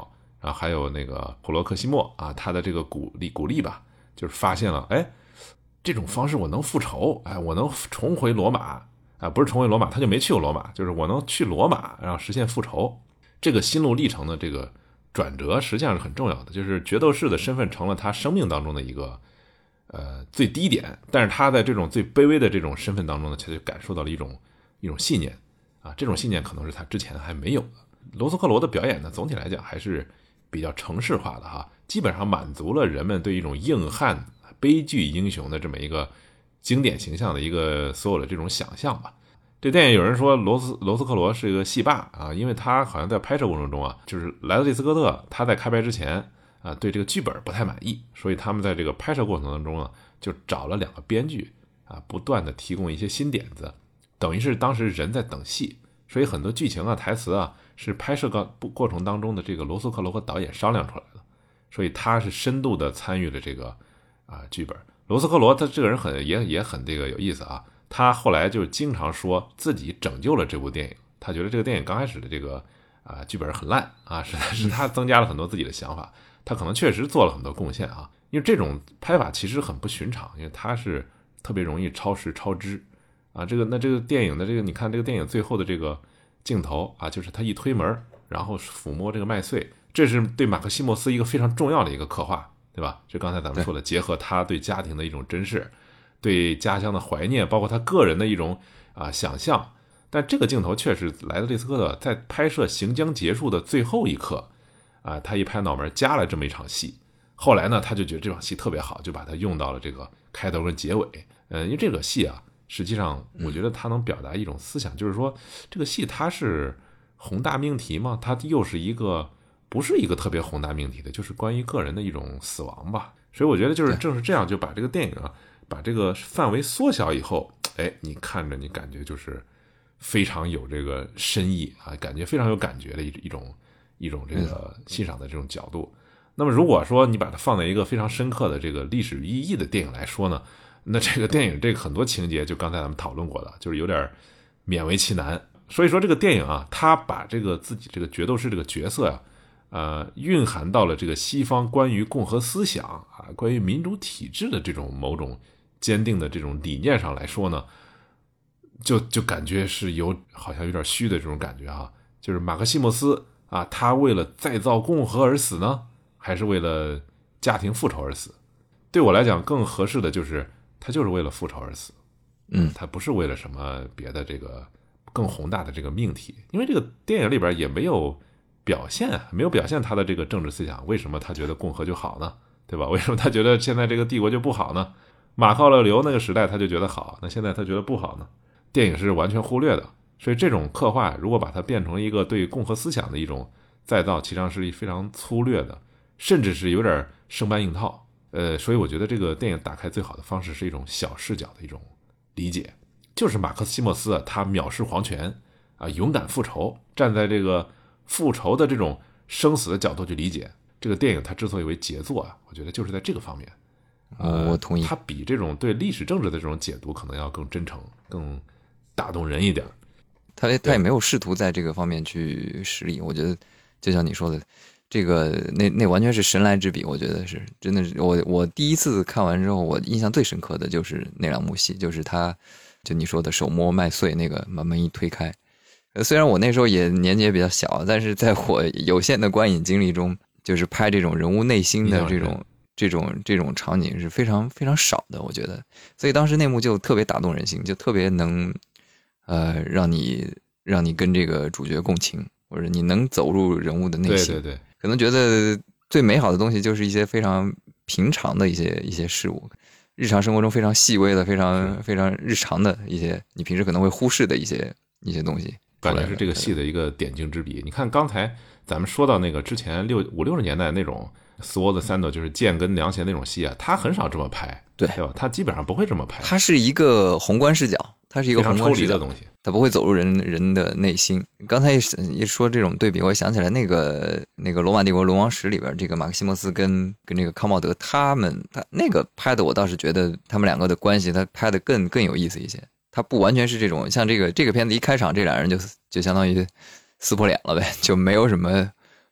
Speaker 1: 然后还有那个普罗克西莫啊，他的这个鼓励吧，就是发现了，哎，这种方式我能复仇，哎，我能重回罗马啊，不是重回罗马，他就没去过罗马，就是我能去罗马，然后实现复仇。这个心路历程的这个转折实际上是很重要的，就是决斗士的身份成了他生命当中的一个最低点，但是他在这种最卑微的这种身份当中呢，他就感受到了一种信念啊，这种信念可能是他之前还没有的。罗斯克罗的表演呢，总体来讲还是比较程式化的哈，基本上满足了人们对一种硬汉悲剧英雄的这么一个经典形象的一个所有的这种想象吧。这电影有人说罗斯克罗是一个戏霸啊，因为他好像在拍摄过程中啊，就是莱德利斯科特他在开拍之前啊，对这个剧本不太满意，所以他们在这个拍摄过程当中啊，就找了2个编剧啊，不断的提供一些新点子，等于是当时人在等戏，所以很多剧情啊、台词啊是拍摄过程当中的这个罗斯克罗和导演商量出来的，所以他是深度的参与了这个剧本。罗斯克罗他这个人也很这个有意思啊。他后来就经常说自己拯救了这部电影，他觉得这个电影刚开始的这个剧本很烂啊，是他增加了很多自己的想法，他可能确实做了很多贡献啊，因为这种拍法其实很不寻常，因为他是特别容易超时超支啊。这个电影的这个，你看这个电影最后的这个镜头啊，就是他一推门，然后抚摸这个麦穗，这是对马克西莫斯一个非常重要的一个刻画，对吧？就刚才咱们说的，结合他对家庭的一种珍视，对家乡的怀念，包括他个人的一种想象。但这个镜头确实莱德利斯科特在拍摄行将结束的最后一刻他一拍脑门加了这么一场戏。后来呢，他就觉得这场戏特别好，就把它用到了这个开头跟结尾。因为这个戏啊，实际上我觉得它能表达一种思想，就是说这个戏它是宏大命题嘛，它又是一个不是一个特别宏大命题的，就是关于个人的一种死亡吧。所以我觉得就是正是这样，就把这个电影把这个范围缩小以后，哎，你看着你感觉就是非常有这个深意啊，感觉非常有感觉的一种这个欣赏的这种角度。那么如果说你把它放在一个非常深刻的这个历史意义的电影来说呢，那这个电影这个很多情节就刚才咱们讨论过的，就是有点勉为其难。所以说这个电影啊，它把这个自己这个决斗士这个角色蕴含到了这个西方关于共和思想啊，关于民主体制的这种某种坚定的这种理念上来说呢，就感觉是好像有点虚的这种感觉啊。就是马克西莫斯啊，他为了再造共和而死呢，还是为了家庭复仇而死？对我来讲更合适的就是他就是为了复仇而死。他不是为了什么别的这个更宏大的这个命题，因为这个电影里边也没有表现他的这个政治思想。为什么他觉得共和就好呢？对吧？为什么他觉得现在这个帝国就不好呢？马考勒留那个时代他就觉得好，那现在他觉得不好呢？电影是完全忽略的。所以这种刻画如果把它变成一个对共和思想的一种再造，其实上是非常粗略的，甚至是有点生搬硬套。所以我觉得这个电影打开最好的方式是一种小视角的一种理解，就是马克西莫斯他藐视皇权勇敢复仇，站在这个复仇的这种生死的角度去理解这个电影。它之所以为杰作我觉得就是在这个方面。
Speaker 2: 我同意。
Speaker 1: 它比这种对历史政治的这种解读可能要更真诚、更打动人一点。
Speaker 2: 他也没有试图在这个方面去实力，我觉得就像你说的，这个那完全是神来之笔，我觉得是真的是我第一次看完之后，我印象最深刻的就是那两幕戏，就是就你说的手摸麦穗那个把门一推开。虽然我那时候也年纪也比较小，但是在我有限的观影经历中，就是拍这种人物内心的这种场景是非常非常少的，我觉得。所以当时那幕就特别打动人心，就特别能让你跟这个主角共情，或者你能走入人物的内心。
Speaker 1: 对，
Speaker 2: 可能觉得最美好的东西就是一些非常平常的一些事物，日常生活中非常细微的、非常非常日常的一些你平时可能会忽视的一些东西，
Speaker 1: 感觉是这个戏的一个点睛之笔。你看刚才咱们说到那个之前50-60年代那种 sword sandal 就是剑跟凉鞋那种戏他很少这么拍，对吧？他基本上不会这么拍，
Speaker 2: 它是一个宏观视角，它是一个宏观视角
Speaker 1: 的东西，
Speaker 2: 它不会走入人的内心。刚才一说这种对比，我想起来那个罗马帝国龙王史里边，这个马克西莫斯跟这个康茂德他那个拍的，我倒是觉得他们两个的关系他拍的更有意思一些。他不完全是这种像这个片子一开场这俩人就相当于撕破脸了呗，就没有什么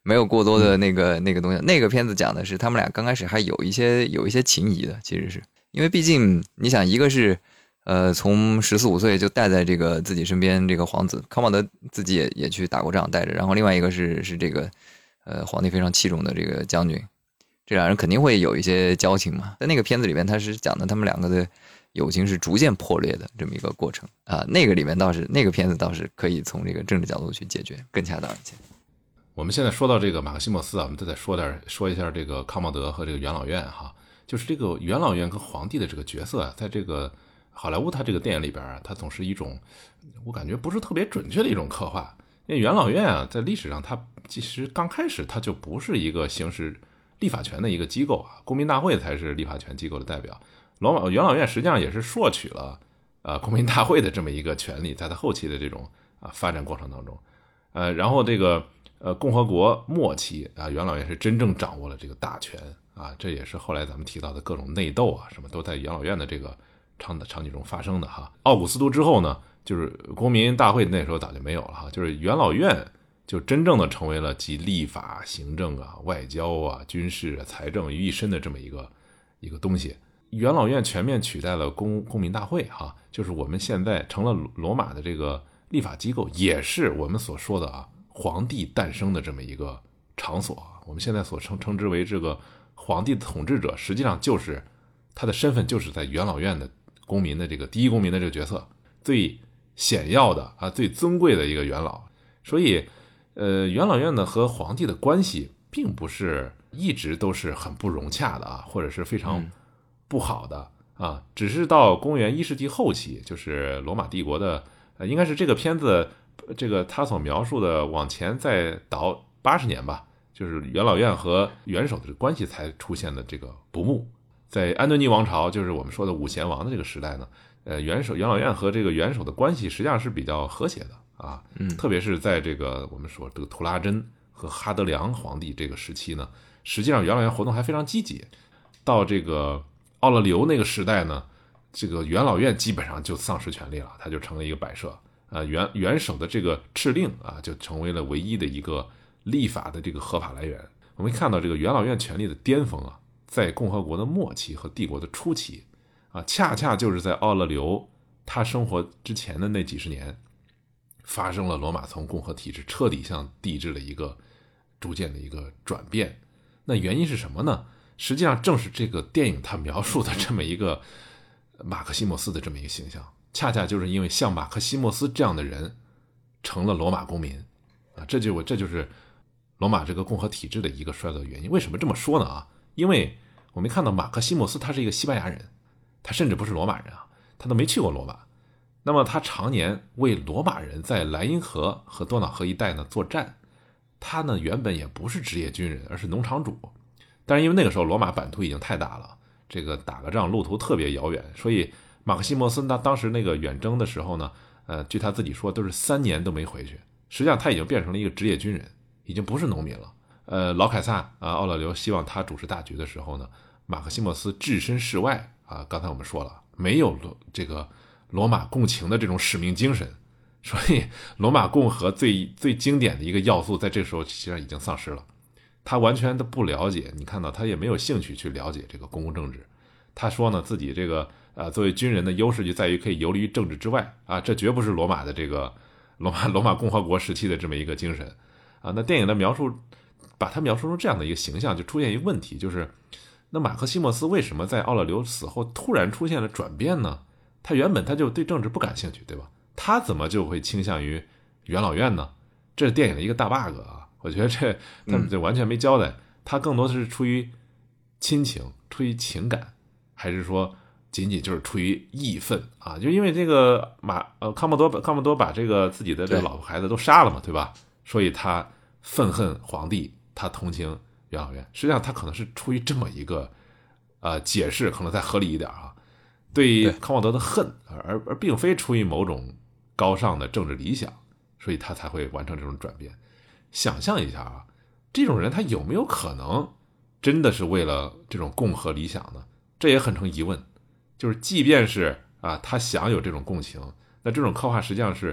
Speaker 2: 没有过多的那个东西。那个片子讲的是他们俩刚开始还有一些情谊的，其实是因为毕竟你想，一个是从14、15岁就带在这个自己身边这个皇子康茂德自己也去打过仗带着，然后另外一个是这个皇帝非常器重的这个将军，这两人肯定会有一些交情嘛。在那个片子里面，他是讲的他们两个的友情是逐渐破裂的这么一个过程啊。那个里面那个片子倒是可以从这个政治角度去解决，更恰当一些。
Speaker 1: 我们现在说到这个马克西莫斯啊，我们再说一下这个康茂德和这个元老院哈，就是这个元老院跟皇帝的这个角色啊，在这个好莱坞它这个电影里边啊，它总是一种我感觉不是特别准确的一种刻画。因为元老院啊，在历史上它其实刚开始它就不是一个行使立法权的一个机构啊，公民大会才是立法权机构的代表。元老院实际上也是获取了公民大会的这么一个权利，在它后期的这种发展过程当中，然后这个共和国末期啊，元老院是真正掌握了这个大权啊，这也是后来咱们提到的各种内斗啊，什么都在元老院的这个场景中发生的哈。奥古斯都之后呢，就是公民大会那时候早就没有了哈，就是元老院就真正的成为了集立法、行政啊、外交啊、军事啊、财政于一身的这么一个东西。元老院全面取代了公民大会哈，就是我们现在成了罗马的这个立法机构，也是我们所说的啊皇帝诞生的这么一个场所。我们现在所称之为这个皇帝的统治者，实际上就是他的身份就是在元老院的公民的这个第一公民的这个角色，最显要的啊最尊贵的一个元老。所以元老院呢和皇帝的关系并不是一直都是很不融洽的啊，或者是非常不好的啊，只是到公元1世纪后期，就是罗马帝国的应该是这个片子这个他所描述的往前再倒80年吧，就是元老院和元首的关系才出现的这个不睦。在安东尼王朝，就是我们说的五贤王的这个时代呢，元老院和这个元首的关系实际上是比较和谐的啊，特别是在这个我们说这个图拉真和哈德良皇帝这个时期呢，实际上元老院活动还非常积极。到这个奥勒留那个时代呢，这个元老院基本上就丧失权力了，它就成了一个摆设啊，元首的这个敕令啊，就成为了唯一的一个立法的这个合法来源。我们看到这个元老院权力的巅峰啊，在共和国的末期和帝国的初期啊，恰恰就是在奥勒留他生活之前的那几十年，发生了罗马从共和体制彻底向帝制的一个逐渐的一个转变。那原因是什么呢？实际上正是这个电影它描述的这么一个马克西莫斯的这么一个形象，恰恰就是因为像马克西莫斯这样的人成了罗马公民啊，这就是罗马这个共和体制的一个衰落原因。为什么这么说呢啊？因为我们看到马克西莫斯他是一个西班牙人，他甚至不是罗马人啊，他都没去过罗马。那么他常年为罗马人在莱茵河和多瑙河一带呢作战，他呢原本也不是职业军人，而是农场主。但是因为那个时候罗马版图已经太大了，这个打个仗路途特别遥远，所以马克西莫斯当时那个远征的时候呢，据他自己说都是3年都没回去。实际上他已经变成了一个职业军人，已经不是农民了。老凯撒啊，奥勒留希望他主持大局的时候呢，马克西莫斯置身事外啊。刚才我们说了，没有这个罗马共情的这种使命精神，所以罗马共和最经典的一个要素在这个时候其实已经丧失了。他完全的不了解，你看到他也没有兴趣去了解这个公共政治。他说呢，自己这个作为军人的优势就在于可以游离于政治之外啊，这绝不是罗马的这个罗马共和国时期的这么一个精神啊。那电影的描述把他描述出这样的一个形象，就出现一个问题，就是那马克西莫斯为什么在奥勒留死后突然出现了转变呢？他原本他就对政治不感兴趣，对吧？他怎么就会倾向于元老院呢？这是电影的一个大 bug 啊。我觉得这他们就完全没交代，他更多的是出于亲情，出于情感，还是说仅仅就是出于义愤啊？就因为这个康默多把这个自己的这个老婆孩子都杀了嘛，对吧？所以他愤恨皇帝，他同情元老院。实际上他可能是出于这么一个解释，可能再合理一点啊，对康默德的恨，而并非出于某种高尚的政治理想，所以他才会完成这种转变。想象一下啊，这种人他有没有可能真的是为了这种共和理想呢？这也很成疑问。就是即便是他想有这种共情，那这种刻画实际上是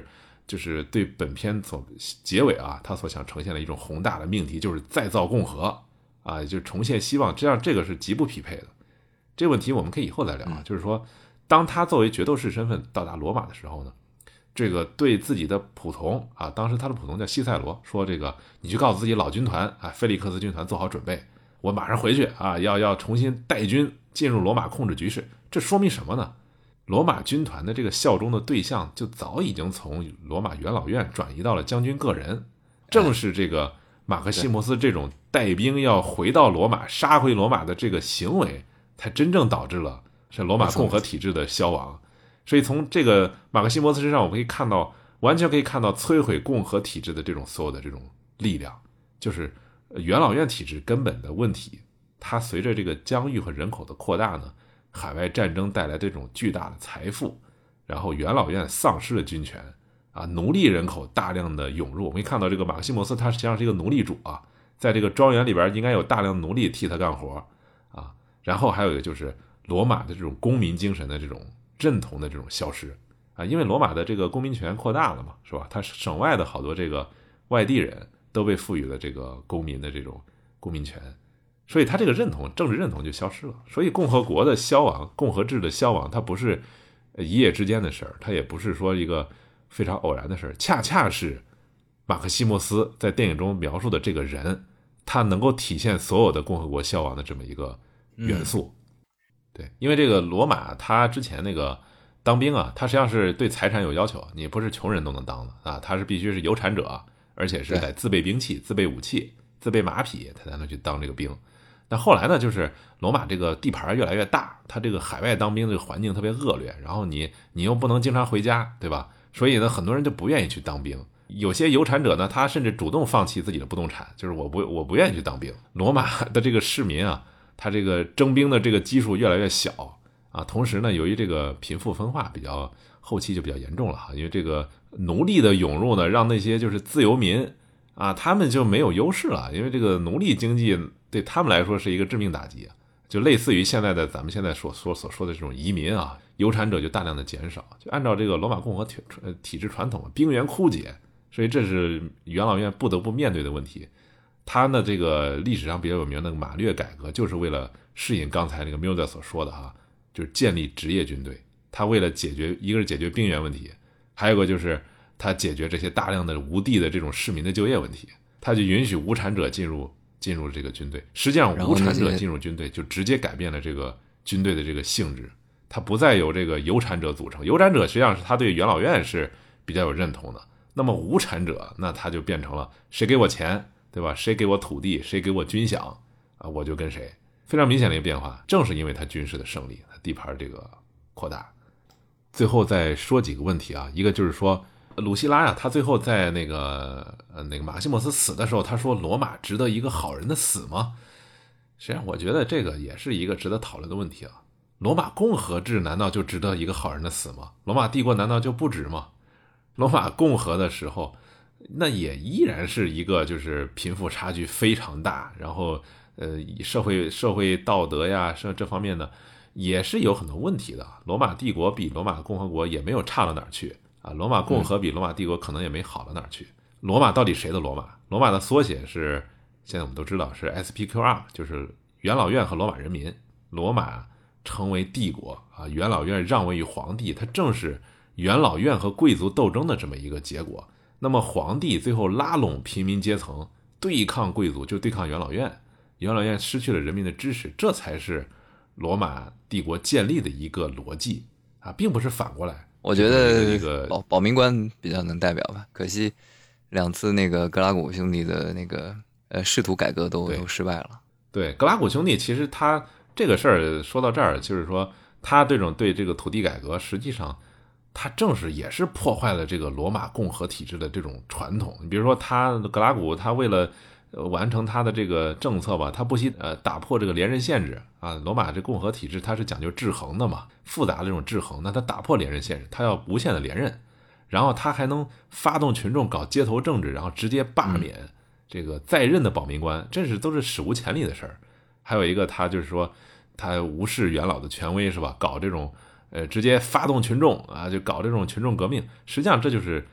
Speaker 1: 就是对本片所结尾啊，他所想呈现的一种宏大的命题，就是再造共和啊，就重现希望，这样这个是极不匹配的。这个问题我们可以以后再聊啊，就是说，当他作为决斗士身份到达罗马的时候呢，这个对自己的仆从啊，当时他的仆从叫西塞罗，说这个你去告诉自己老军团啊，菲利克斯军团做好准备，我马上回去啊，要重新带军进入罗马控制局势。这说明什么呢？罗马军团的这个效忠的对象就早已经从罗马元老院转移到了将军个人，正是这个马克西莫斯这种带兵要回到罗马杀回罗马的这个行为，才真正导致了是罗马共和体制的消亡。所以从这个马克西莫斯身上，我们可以看到，完全可以看到摧毁共和体制的这种所有的这种力量，就是元老院体制根本的问题。它随着这个疆域和人口的扩大呢，海外战争带来这种巨大的财富，然后元老院丧失了军权啊，奴隶人口大量的涌入。我们可以看到这个马克西莫斯他实际上是一个奴隶主啊，在这个庄园里边应该有大量的奴隶替他干活啊。然后还有一个就是罗马的这种公民精神的这种认同的这种消失啊，因为罗马的这个公民权扩大了嘛，是吧？他省外的好多这个外地人都被赋予了这个公民的这种公民权，所以他这个认同，政治认同就消失了。所以共和国的消亡，共和制的消亡，它不是一夜之间的事儿，它也不是说一个非常偶然的事儿，恰恰是马克西莫斯在电影中描述的这个人，他能够体现所有的共和国消亡的这么一个元素。对，因为这个罗马他之前那个当兵啊，他实际上是对财产有要求，你不是穷人都能当的啊，他是必须是有产者，而且是得自备兵器、自备武器、自备马匹，他才能去当这个兵。但后来呢，就是罗马这个地盘越来越大，他这个海外当兵这个环境特别恶劣，然后你又不能经常回家，对吧？所以呢，很多人就不愿意去当兵。有些有产者呢，他甚至主动放弃自己的不动产，就是我不愿意去当兵。罗马的这个市民啊，他这个征兵的这个基数越来越小啊，同时呢，由于这个贫富分化后期就比较严重了哈，因为这个奴隶的涌入呢，让那些就是自由民啊，他们就没有优势了，因为这个奴隶经济对他们来说是一个致命打击，就类似于现在的咱们现在所说的这种移民啊，有产者就大量的减少，就按照这个罗马共和体制传统，兵源枯竭，所以这是元老院不得不面对的问题。他呢，这个历史上比较有名的马略改革，就是为了适应刚才那个缪德所说的哈，就是建立职业军队。他为了一个是解决兵源问题，还有一个就是他解决这些大量的无地的这种市民的就业问题，他就允许无产者进入这个军队。实际上无产者进入军队就直接改变了这个军队的这个性质，他不再由这个有产者组成，有产者实际上是他对元老院是比较有认同的，那么无产者那他就变成了谁给我钱，对吧？谁给我土地，谁给我军饷啊，我就跟谁。非常明显的一个变化，正是因为他军事的胜利，他地盘这个扩大。最后再说几个问题啊，一个就是说鲁西拉呀，他最后在那个马克西莫斯死的时候，他说罗马值得一个好人的死吗？实际上我觉得这个也是一个值得讨论的问题啊。罗马共和制难道就值得一个好人的死吗？罗马帝国难道就不值吗？罗马共和的时候，那也依然是一个就是贫富差距非常大，然后社会道德呀这方面的也是有很多问题的。罗马帝国比罗马共和国也没有差到哪儿去啊，罗马共和比罗马帝国可能也没好到哪儿去。罗马到底谁的罗马？罗马的缩写是现在我们都知道是 SPQR， 就是元老院和罗马人民。罗马成为帝国啊，元老院让位于皇帝，它正是元老院和贵族斗争的这么一个结果。那么皇帝最后拉拢平民阶层对抗贵族，就对抗元老院，元老院失去了人民的支持，这才是罗马帝国建立的一个逻辑啊，并不是反过来。
Speaker 2: 我觉得保民官比较能代表吧，可惜两次那个格拉古兄弟的那个试图改革都失败了。
Speaker 1: 对，格拉古兄弟其实他这个事儿说到这儿，就是说他对这个土地改革，实际上他正是也是破坏了这个罗马共和体制的这种传统。你比如说格拉古他为了完成他的这个政策吧，他不惜打破这个连任限制啊。罗马这共和体制它是讲究制衡的嘛，复杂的这种制衡，那他打破连任限制，他要无限的连任，然后他还能发动群众搞街头政治，然后直接罢免这个在任的保民官，这都是史无前例的事儿。还有一个他就是说他无视元老的权威是吧，搞这种直接发动群众啊，就搞这种群众革命，实际上这就是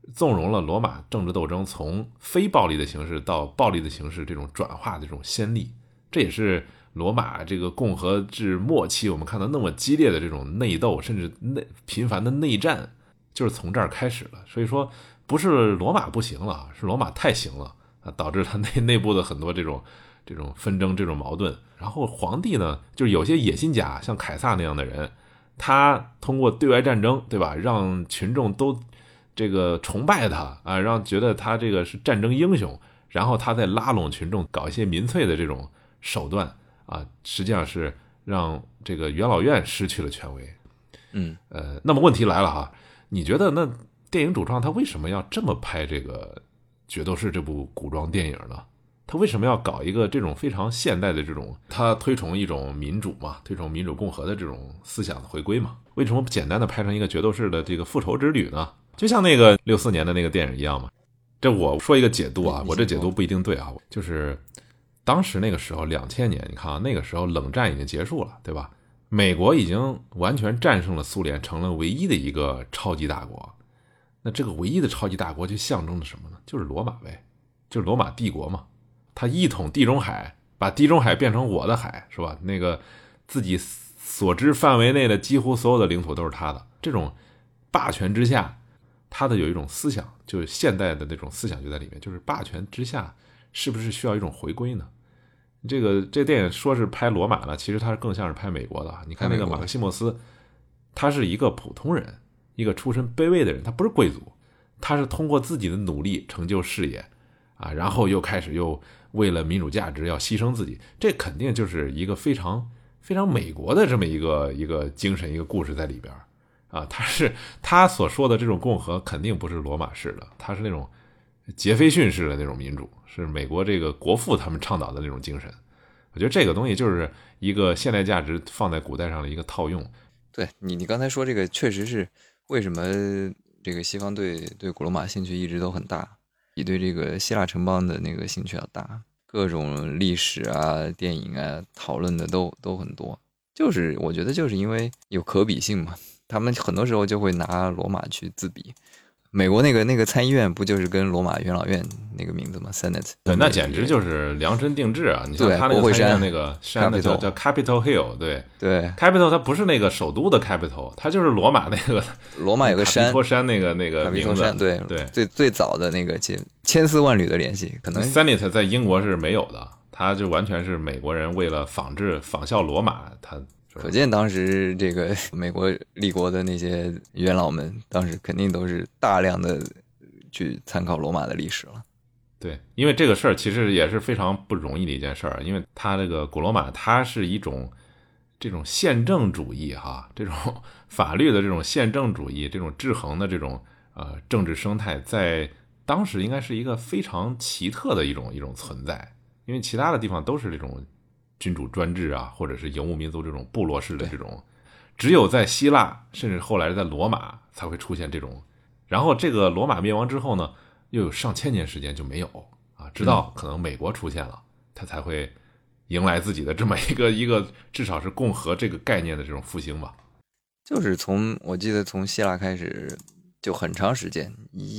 Speaker 1: 纵容了罗马政治斗争从非暴力的形式到暴力的形式这种转化的这种先例，这也是罗马这个共和制末期我们看到那么激烈的这种内斗，甚至频繁的内战，就是从这儿开始了。所以说不是罗马不行了，是罗马太行了啊，导致他内部的很多这种纷争、这种矛盾。然后皇帝呢，就是有些野心家，像凯撒那样的人，他通过对外战争，对吧，让群众都这个崇拜他啊，让觉得他这个是战争英雄，然后他再拉拢群众，搞一些民粹的这种手段啊，实际上是让这个元老院失去了权威。那么问题来了哈，你觉得那电影主创他为什么要这么拍这个《决斗士》这部古装电影呢？他为什么要搞一个这种非常现代的这种，他推崇一种民主嘛，推崇民主共和的这种思想的回归嘛？为什么不简单的拍成一个决斗士的这个复仇之旅呢？就像那个64年的那个电影一样嘛。这我说一个解读啊，我这解读不一定对啊，就是当时那个时候2000年，你看啊，那个时候冷战已经结束了，对吧？美国已经完全战胜了苏联，成了唯一的一个超级大国。那这个唯一的超级大国就象征着什么呢？就是罗马呗，就是罗马帝国嘛。他一统地中海，把地中海变成我的海，是吧？那个自己所知范围内的几乎所有的领土都是他的。这种霸权之下，他的有一种思想，就是现代的那种思想就在里面，就是霸权之下是不是需要一种回归呢？这电影说是拍罗马呢，其实它更像是拍美国的。你看那个马克西莫斯，他是一个普通人，一个出身卑微的人，他不是贵族，他是通过自己的努力成就事业啊，然后又开始又为了民主价值要牺牲自己，这肯定就是一个非常非常美国的这么一个精神，一个故事在里边啊。他所说的这种共和肯定不是罗马式的，他是那种杰斐逊式的那种民主，是美国这个国父他们倡导的那种精神。我觉得这个东西就是一个现代价值放在古代上的一个套用。
Speaker 2: 对，你刚才说这个确实是为什么这个西方对古罗马兴趣一直都很大，比对这个希腊城邦的那个兴趣要大，各种历史啊、电影啊讨论的都很多。就是我觉得就是因为有可比性嘛，他们很多时候就会拿罗马去自比。美国那个参议院不就是跟罗马元老院那个名字吗 ？Senate。
Speaker 1: 对，那简直就是量身定制啊！你像他那个参议院那个山叫 Capitol Hill， 对 Capitol 它不是那个首都的 Capitol， 它就是罗马那个
Speaker 2: 罗马有个山，
Speaker 1: 卡皮托山那个名字。
Speaker 2: 对，最早的那个千丝万缕的联系，可能
Speaker 1: Senate 在英国是没有的，它就完全是美国人为了仿效罗马，他。
Speaker 2: 可见当时这个美国立国的那些元老们，当时肯定都是大量的去参考罗马的历史了。
Speaker 1: 对，因为这个事儿其实也是非常不容易的一件事儿，因为它这个古罗马它是一种这种宪政主义哈，这种法律的这种宪政主义，这种制衡的这种政治生态，在当时应该是一个非常奇特的一种存在，因为其他的地方都是这种君主专制啊，或者是游牧民族这种部落式的这种，只有在希腊甚至后来在罗马才会出现这种。然后这个罗马灭亡之后呢，又有上千年时间就没有啊，直到可能美国出现了，它才会迎来自己的这么一个至少是共和这个概念的这种复兴吧。
Speaker 2: 就是我记得从希腊开始就很长时间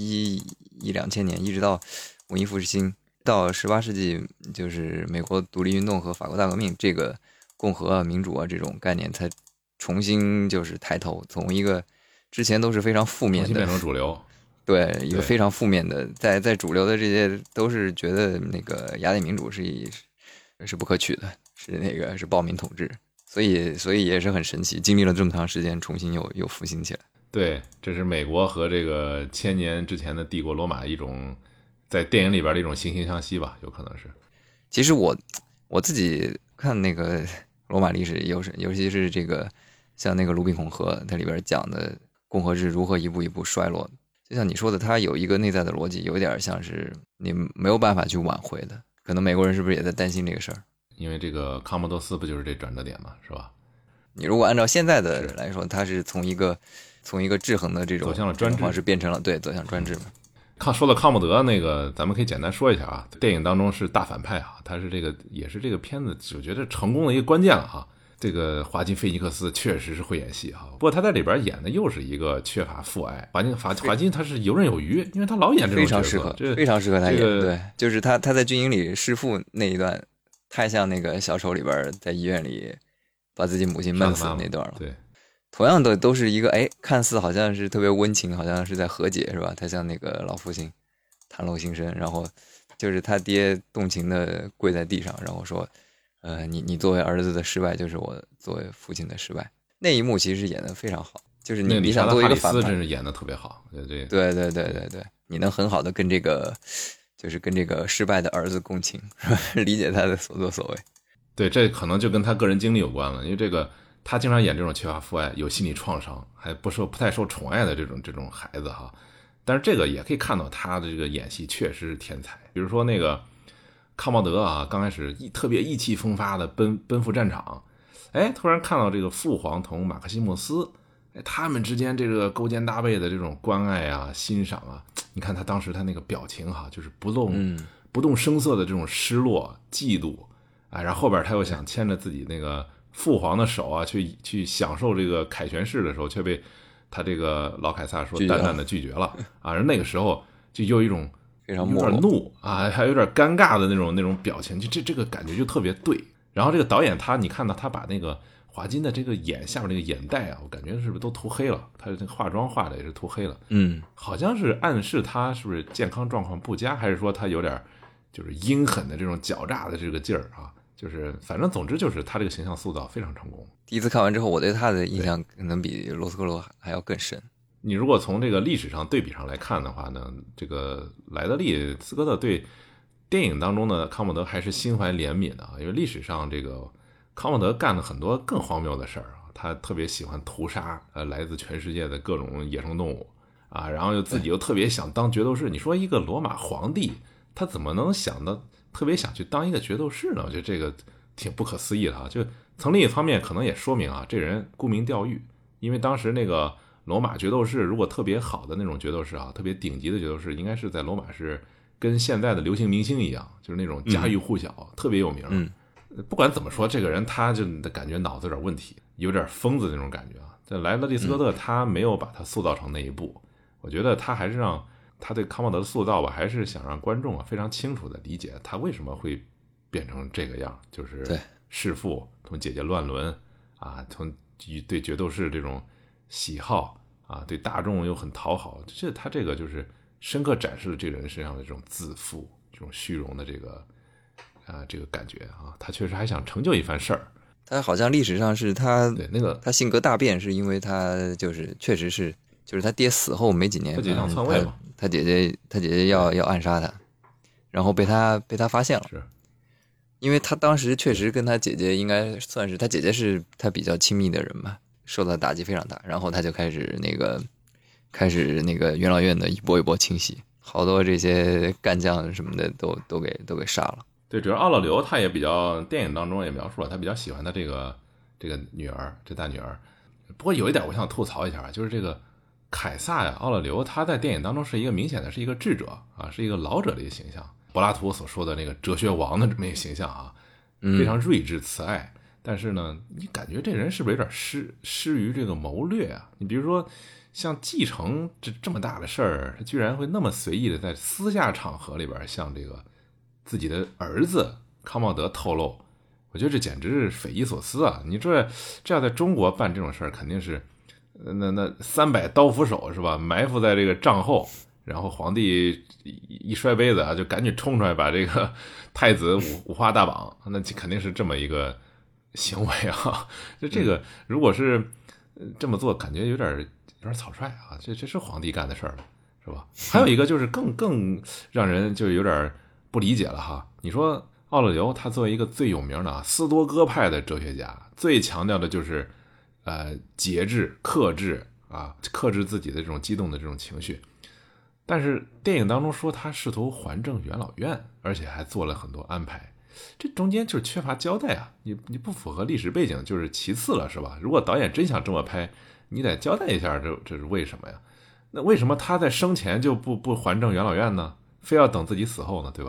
Speaker 2: 2000年，一直到文艺复兴。到18世纪，就是美国独立运动和法国大革命，这个共和啊、民主啊这种概念才重新就是抬头，从一个之前都是非常负面的
Speaker 1: 变成主流，
Speaker 2: 对一个非常负面的，在主流的这些都是觉得那个雅典民主是不可取的，是暴民统治，所以也是很神奇，经历了这么长时间，重新又复兴起来。
Speaker 1: 对，这是美国和这个1000年之前的帝国罗马一种。在电影里边的一种惺惺相惜吧，有可能是。
Speaker 2: 其实我自己看那个罗马历史，尤其是这个像那个鲁比孔河，它里边讲的共和制如何一步一步衰落，就像你说的，它有一个内在的逻辑，有点像是你没有办法去挽回的。可能美国人是不是也在担心这个事儿？
Speaker 1: 因为这个康莫多斯不就是这转折点嘛，是吧？
Speaker 2: 你如果按照现在的来说，它是从一个制衡的这种
Speaker 1: 走向了专制
Speaker 2: 方式变成了走向专制嘛。
Speaker 1: 说到康莫德那个，咱们可以简单说一下啊。电影当中是大反派啊，他是也是这个片子我觉得成功的一个关键了哈。 这个华金·菲尼克斯确实是会演戏哈，不过他在里边演的又是一个缺乏父爱。华金他是游刃有余，因为他老演这种角色，
Speaker 2: 非常适合他演。对，就是他在军营里弑父那一段，太像那个小丑里边在医院里把自己母亲闷死那段了。
Speaker 1: 对，
Speaker 2: 同样的都是一个看似好像是特别温情，好像是在和解是吧？他像那个老父亲袒露心声，然后就是他爹动情的跪在地上，然后说。你作为儿子的失败，就是我作为父亲的失败。那一幕其实演得非常好，就是你想做一个反派，
Speaker 1: 真是演得特别好。对，
Speaker 2: 你能很好的跟这个失败的儿子共情，理解他的所作所为。
Speaker 1: 对，这可能就跟他个人经历有关了，因为这个他经常演这种缺乏父爱、有心理创伤、还不太受宠爱的这种孩子哈。但是这个也可以看到他的这个演戏确实是天才，比如说那个。康茂德啊，刚开始特别意气风发的奔赴战场，突然看到这个父皇同马克西莫斯，他们之间这个勾肩搭背的这种关爱啊、欣赏啊，你看他当时他那个表情哈，就是不动声色的这种失落、嫉妒啊，然后后边他又想牵着自己那个父皇的手啊，去享受这个凯旋式的时候，却被他这个老凯撒说淡淡的拒绝了啊，那个时候就有一种。
Speaker 2: 非常
Speaker 1: 有点怒啊，还有点尴尬的那种表情，就这个感觉就特别对。然后这个导演你看到他把那个华金的这个眼下面那个眼袋啊，我感觉是不是都涂黑了？他这个化妆化的也是涂黑了，好像是暗示他是不是健康状况不佳，还是说他有点就是阴狠的这种狡诈的这个劲儿啊？就是反正总之就是他这个形象塑造非常成功。
Speaker 2: 第一次看完之后，我对他的印象可能比罗斯科罗还要更深。
Speaker 1: 你如果从这个历史上对比上来看的话呢，这个莱德利·斯科特对电影当中的康默德还是心怀怜悯的啊，因为历史上这个康默德干了很多更荒谬的事儿啊，他特别喜欢屠杀来自全世界的各种野生动物啊，然后自己又特别想当角斗士。你说一个罗马皇帝，他怎么能想到特别想去当一个角斗士呢？我觉得这个挺不可思议的啊。就从另一方面可能也说明啊，这人沽名钓誉，因为当时那个。罗马决斗士如果特别好的那种决斗士啊，特别顶级的决斗士，应该是在罗马是跟现在的流行明星一样，就是那种家喻户晓，特别有名。不管怎么说，这个人他就感觉脑子有点问题，有点疯子那种感觉啊。在莱德利·斯科特他没有把他塑造成那一步，我觉得他还是让他对康默德的塑造吧，还是想让观众啊非常清楚的理解他为什么会变成这个样，就是弑父同姐姐乱伦啊，同对决斗士这种。喜好啊，对大众又很讨好，他这个就是深刻展示了这个人身上的这种自负、这种虚荣的这个感觉啊。他确实还想成就一番事儿。
Speaker 2: 他好像历史上是他
Speaker 1: 对那个
Speaker 2: 他性格大变，是因为他就是确实是就是他爹死后没几年，
Speaker 1: 他姐想篡位嘛，
Speaker 2: 他姐姐要暗杀他，然后被他发现了。
Speaker 1: 是，
Speaker 2: 因为他当时确实跟他姐姐应该算是他姐姐是他比较亲密的人嘛。受到打击非常大，然后他就开始那个元老院的一波一波清洗，好多这些干将什么的都给杀了。
Speaker 1: 对，主要奥勒留他也比较，电影当中也描述了他比较喜欢的这个女儿，这大女儿。不过有一点我想吐槽一下，就是这个凯撒呀，奥勒留他在电影当中是一个明显的是一个智者啊，是一个老者的一个形象，柏拉图所说的那个哲学王的这么一个形象啊，非常睿智慈爱。但是呢，你感觉这人是不是有点失于这个谋略啊？你比如说，像继承这么大的事儿，他居然会那么随意的在私下场合里边向这个自己的儿子康茂德透露，我觉得这简直是匪夷所思啊！你这要在中国办这种事儿，肯定是那300刀斧手是吧？埋伏在这个帐后，然后皇帝一摔杯子啊，就赶紧冲出来把这个太子五花大绑，那肯定是这么一个。行为啊，就这个如果是这么做，感觉有点草率啊，这是皇帝干的事儿了，是吧？还有一个就是更让人就有点不理解了哈。你说奥勒留他作为一个最有名的斯多哥派的哲学家，最强调的就是节制、克制啊，克制自己的这种激动的这种情绪。但是电影当中说他试图还政元老院，而且还做了很多安排。这中间就是缺乏交代啊！你不符合历史背景就是其次了，是吧？如果导演真想这么拍，你得交代一下这是为什么呀？那为什么他在生前就不还政元老院呢？非要等自己死后呢，对吧？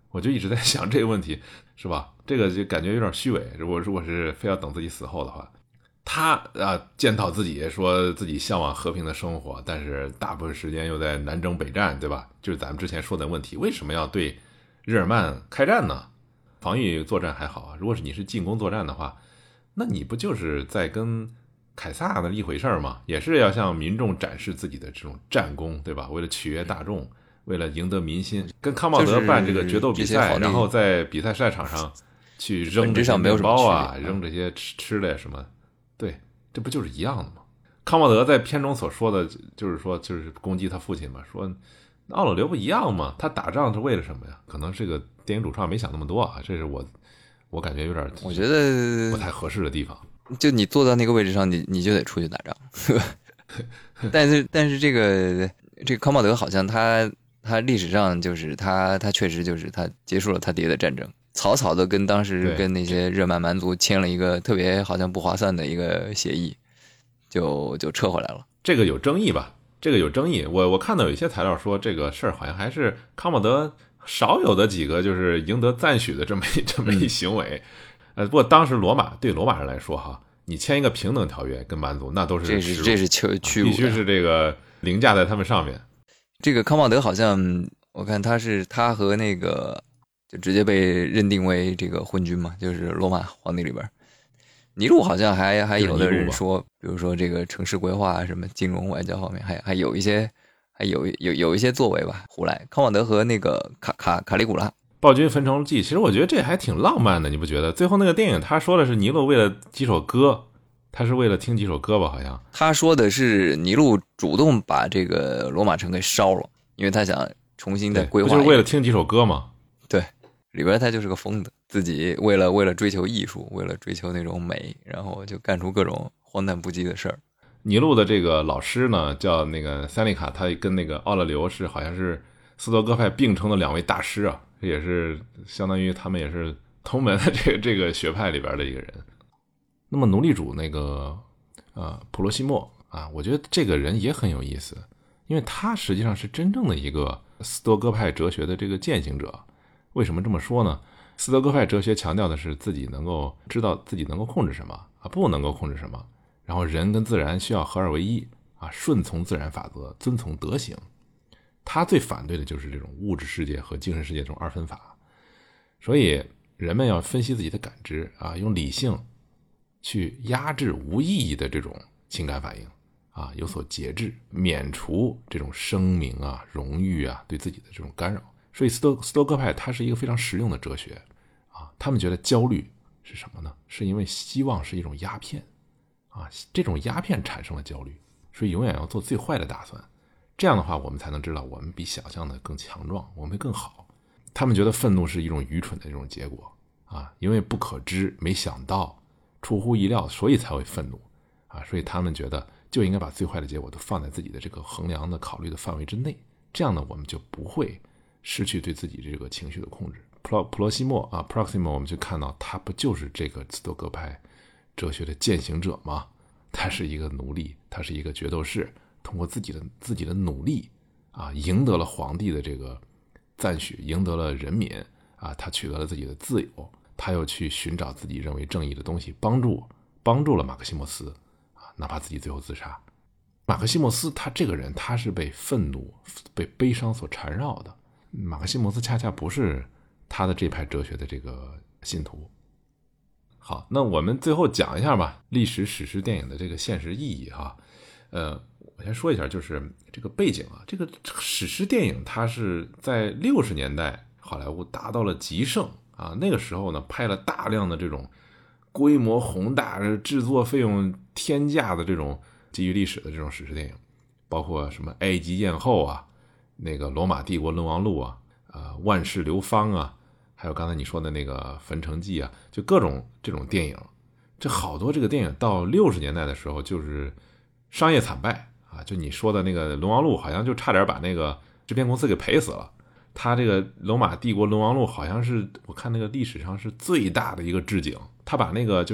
Speaker 1: 我就一直在想这个问题，是吧？这个就感觉有点虚伪。如果是非要等自己死后的话，他检讨自己，说自己向往和平的生活，但是大部分时间又在南征北战，对吧？就是咱们之前说的问题，为什么要对日耳曼开战呢？防御作战还好啊，如果是你是进攻作战的话，那你不就是在跟凯撒的一回事吗？也是要向民众展示自己的这种战功，对吧？为了取悦大众，为了赢得民心，跟康茂德办这个决斗比赛，然后在比赛赛场上去扔这些面包啊，扔这些吃的什么，对，这不就是一样的吗？康茂德在片中所说的就是攻击他父亲嘛，说奥勒留不一样嘛，他打仗是为了什么呀？可能这个电影主创没想那么多啊，这是我感觉有点，
Speaker 2: 我觉得
Speaker 1: 不太合适的地方。
Speaker 2: 就你坐到那个位置上，你就得出去打仗。但是这个康茂德好像他历史上就是他确实就是他结束了他爹的战争，草草的跟当时跟那些日耳曼蛮族签了一个特别好像不划算的一个协议，就撤回来了。这个有争议吧？
Speaker 1: 这个有争议。我看到有一些材料说这个事儿好像还是康茂德少有的几个就是赢得赞许的这么一行为。不过当时对罗马人来说哈，你签一个平等条约跟蛮族，那都是
Speaker 2: 这是屈辱，
Speaker 1: 必须是这个凌驾在他们上面。
Speaker 2: 这个康茂德好像我看他和那个就直接被认定为这个昏君嘛，就是罗马皇帝里边。尼禄好像还有的人说，比如说这个城市规划什么金融外交方面还有一些有一些作为吧。胡来康茂德和那个卡里古拉
Speaker 1: 暴君焚城记，其实我觉得这还挺浪漫的，你不觉得？最后那个电影他说的是尼禄为了几首歌，他是为了听几首歌吧？好像
Speaker 2: 他说的是尼禄主动把这个罗马城给烧了，因为他想重新再规划。
Speaker 1: 不就是为了听几首歌吗？
Speaker 2: 对，里边他就是个疯子，自己为了追求艺术，为了追求那种美，然后就干出各种荒诞不羁的事儿。
Speaker 1: 尼禄的这个老师呢，叫那个塞利卡，他跟那个奥勒留好像是斯多哥派并称的两位大师啊。这也是相当于他们也是同门的这个学派里边的一个人。那么奴隶主那个普罗西莫啊，我觉得这个人也很有意思，因为他实际上是真正的一个斯多哥派哲学的这个践行者。为什么这么说呢？斯多哥派哲学强调的是自己能够知道自己能够控制什么不能够控制什么，然后人跟自然需要合二为一顺从自然法则，遵从德行。他最反对的就是这种物质世界和精神世界这种二分法，所以人们要分析自己的感知用理性去压制无意义的这种情感反应有所节制，免除这种声名荣誉对自己的这种干扰。所以斯多哥派它是一个非常实用的哲学他们觉得焦虑是什么呢？是因为希望是一种鸦片这种鸦片产生了焦虑，所以永远要做最坏的打算。这样的话我们才能知道我们比想象的更强壮，我们会更好。他们觉得愤怒是一种愚蠢的这种结果因为不可知，没想到，出乎意料，所以才会愤怒所以他们觉得就应该把最坏的结果都放在自己的这个衡量的考虑的范围之内，这样呢我们就不会失去对自己这个情绪的控制。普罗西莫Proximo 我们就看到他不就是这个斯多哥派哲学的践行者吗？他是一个奴隶，他是一个决斗士，通过自己的努力赢得了皇帝的这个赞许，赢得了人民他取得了自己的自由，他又去寻找自己认为正义的东西，帮助了马克西莫斯哪怕自己最后自杀。马克西莫斯他这个人他是被愤怒被悲伤所缠绕的，马克西莫斯恰恰不是他的这派哲学的这个信徒。好，那我们最后讲一下吧，历史史诗电影的这个现实意义我先说一下，就是这个背景这个史诗电影它是在60年代好莱坞达到了极盛那个时候呢拍了大量的这种规模宏大、制作费用天价的这种基于历史的这种史诗电影，包括什么埃及艳后那个罗马帝国沦亡录万世流芳还有刚才你说的那个焚城记就各种这种电影。这好多这个电影到60年代的时候就是商业惨败就你说的那个沦亡录好像就差点把那个制片公司给赔死了。他这个罗马帝国沦亡录好像是我看那个历史上是最大的一个置景，他把那个就是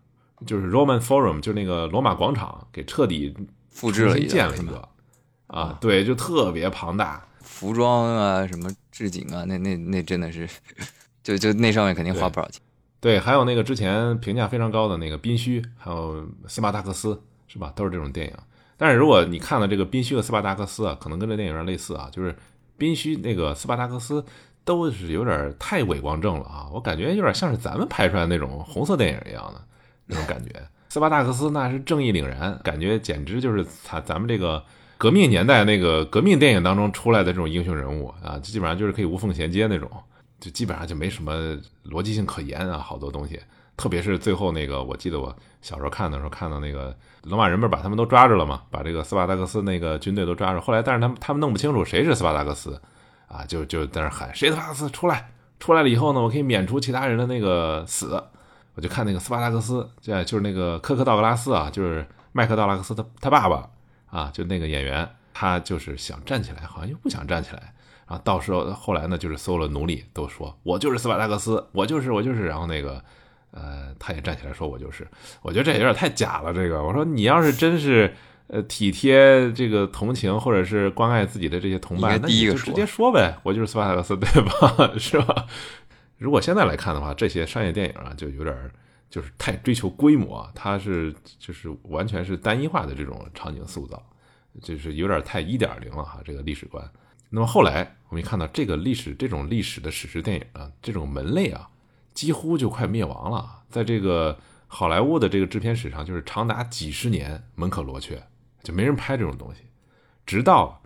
Speaker 1: Roman Forum 就那个罗马广场给彻底
Speaker 2: 复制了
Speaker 1: 建了一个对，就特别庞大，
Speaker 2: 服装什么置景啊，那真的是就那上面肯定花不少钱。
Speaker 1: 对，还有那个之前评价非常高的那个宾虚，还有斯巴达克斯，是吧？都是这种电影。但是如果你看了这个宾虚和斯巴达克斯啊，可能跟这电影有点类似啊，就是宾虚那个斯巴达克斯都是有点太伪光正了啊，我感觉有点像是咱们拍出来那种红色电影一样的那种感觉。斯巴达克斯那是正义凛然，感觉简直就是咱们这个革命年代那个革命电影当中出来的这种英雄人物啊，基本上就是可以无缝衔接那种，就基本上就没什么逻辑性可言啊，好多东西。特别是最后那个，我记得我小时候看的时候看到那个罗马人不是把他们都抓着了吗？把这个斯巴达克斯那个军队都抓着，后来但是他们弄不清楚谁是斯巴达克斯啊，就在那喊谁斯巴达克斯出来了以后呢，我可以免除其他人的那个死。我就看那个斯巴达克斯，就是那个科克道格拉斯啊，就是麦克道拉克斯他爸爸啊，就那个演员，他就是想站起来，好像又不想站起来。然后到时候后来呢，就是所有的奴隶都说我就是斯巴达克斯，我就是，然后那个他也站起来说我就是。我觉得这有点太假了，这个我说你要是真是体贴这个同情或者是关爱自己的这些同伴，那你就直接说呗，我就是斯巴达克斯，对吧？是吧？如果现在来看的话，这些商业电影啊，就有点就是太追求规模，它就是完全是单一化的这种场景塑造，就是有点太 1.0 了哈，这个历史观。那么后来我们看到这种历史的史诗电影啊，这种门类啊，几乎就快灭亡了。在这个好莱坞的这个制片史上，就是长达几十年门可罗雀，就没人拍这种东西。直到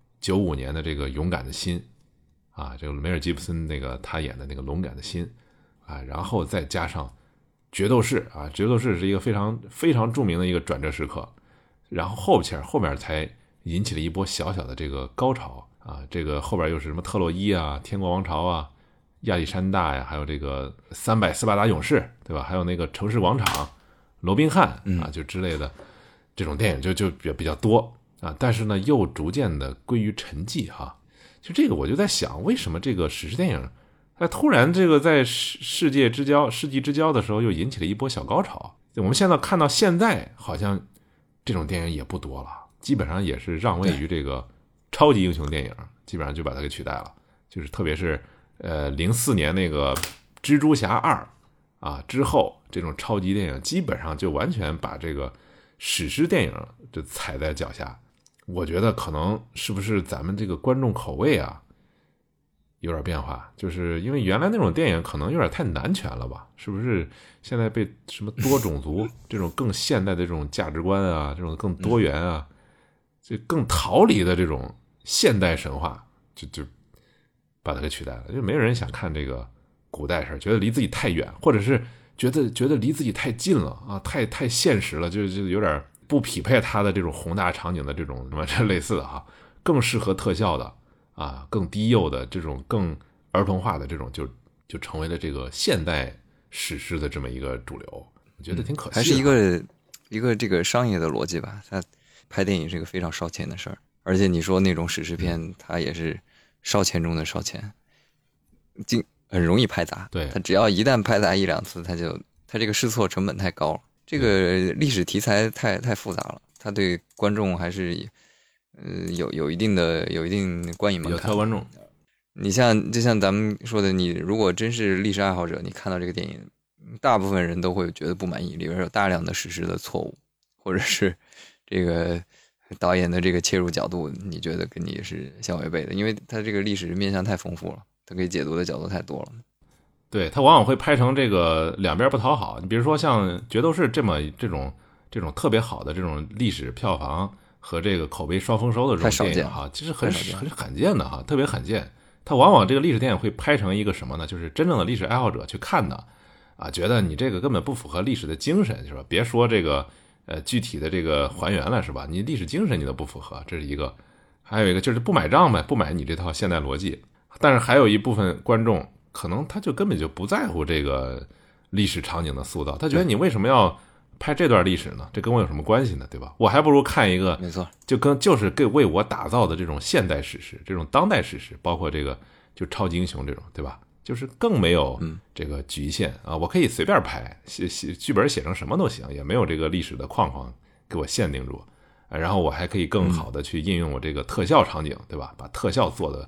Speaker 1: 95年的这个《勇敢的心》啊，这个梅尔吉布森那个他演的那个《勇敢的心》啊，然后再加上《决斗士》啊，《决斗士》是一个非常非常著名的一个转折时刻，然后后面才引起了一波小小的这个高潮啊，这个后边又是什么特洛伊啊、天国王朝啊、亚历山大呀，还有这个300斯巴达勇士，对吧？还有那个城市广场、罗宾汉啊，就之类的这种电影就比较多啊，但是呢，又逐渐的归于沉寂哈。就这个我就在想，为什么这个史诗电影它突然这个在世纪之交的时候又引起了一波小高潮？我们现在看到现在好像这种电影也不多了，基本上也是让位于这个超级英雄电影，基本上就把它给取代了。就是特别是04年那个蜘蛛侠2啊之后，这种超级电影基本上就完全把这个史诗电影就踩在脚下。我觉得可能是不是咱们这个观众口味啊有点变化，就是因为原来那种电影可能有点太男权了吧？是不是现在被什么多种族这种更现代的这种价值观啊，这种更多元啊，就更逃离的这种现代神话，就把它给取代了。就没有人想看这个古代事，觉得离自己太远，或者是觉得离自己太近了啊，太现实了，就有点不匹配他的这种宏大场景的这种什么这类似的哈，更适合特效的啊，更低幼的这种更儿童化的这种就成为了这个现代史诗的这么一个主流，我觉得挺可惜的。
Speaker 2: 还是一个这个商业的逻辑吧，它拍电影是一个非常烧钱的事儿，而且你说那种史诗片，它也是烧钱中的烧钱，很容易拍砸。
Speaker 1: 对，
Speaker 2: 它只要一旦拍砸1-2次，它这个试错成本太高了。这个历史题材太复杂了，它对观众还是有一定观影门槛，
Speaker 1: 比较挑观众。
Speaker 2: 就像咱们说的，你如果真是历史爱好者，你看到这个电影，大部分人都会觉得不满意，里边有大量的史实的错误，或者是这个导演的这个切入角度，你觉得跟你是相违背的，因为它这个历史面向太丰富了，它可以解读的角度太多了。
Speaker 1: 对，它往往会拍成这个两边不讨好。你比如说像《决斗士》这种特别好的这种历史票房和这个口碑双丰收的这种电影哈，其实很罕见的哈，特别罕见。它往往这个历史电影会拍成一个什么呢？就是真正的历史爱好者去看的啊，觉得你这个根本不符合历史的精神，是吧？别说这个具体的这个还原了，是吧？你历史精神你都不符合，这是一个。还有一个就是不买账呗，不买你这套现代逻辑。但是还有一部分观众可能他就根本就不在乎这个历史场景的塑造，他觉得你为什么要拍这段历史呢？这跟我有什么关系呢？对吧？我还不如看一个，
Speaker 2: 没错，
Speaker 1: 就是为我打造的这种现代史诗，这种当代史诗，包括这个就超级英雄这种，对吧？就是更没有这个局限啊，我可以随便拍，写剧本写成什么都行，也没有这个历史的框框给我限定住，然后我还可以更好的去应用我这个特效场景，对吧？把特效做的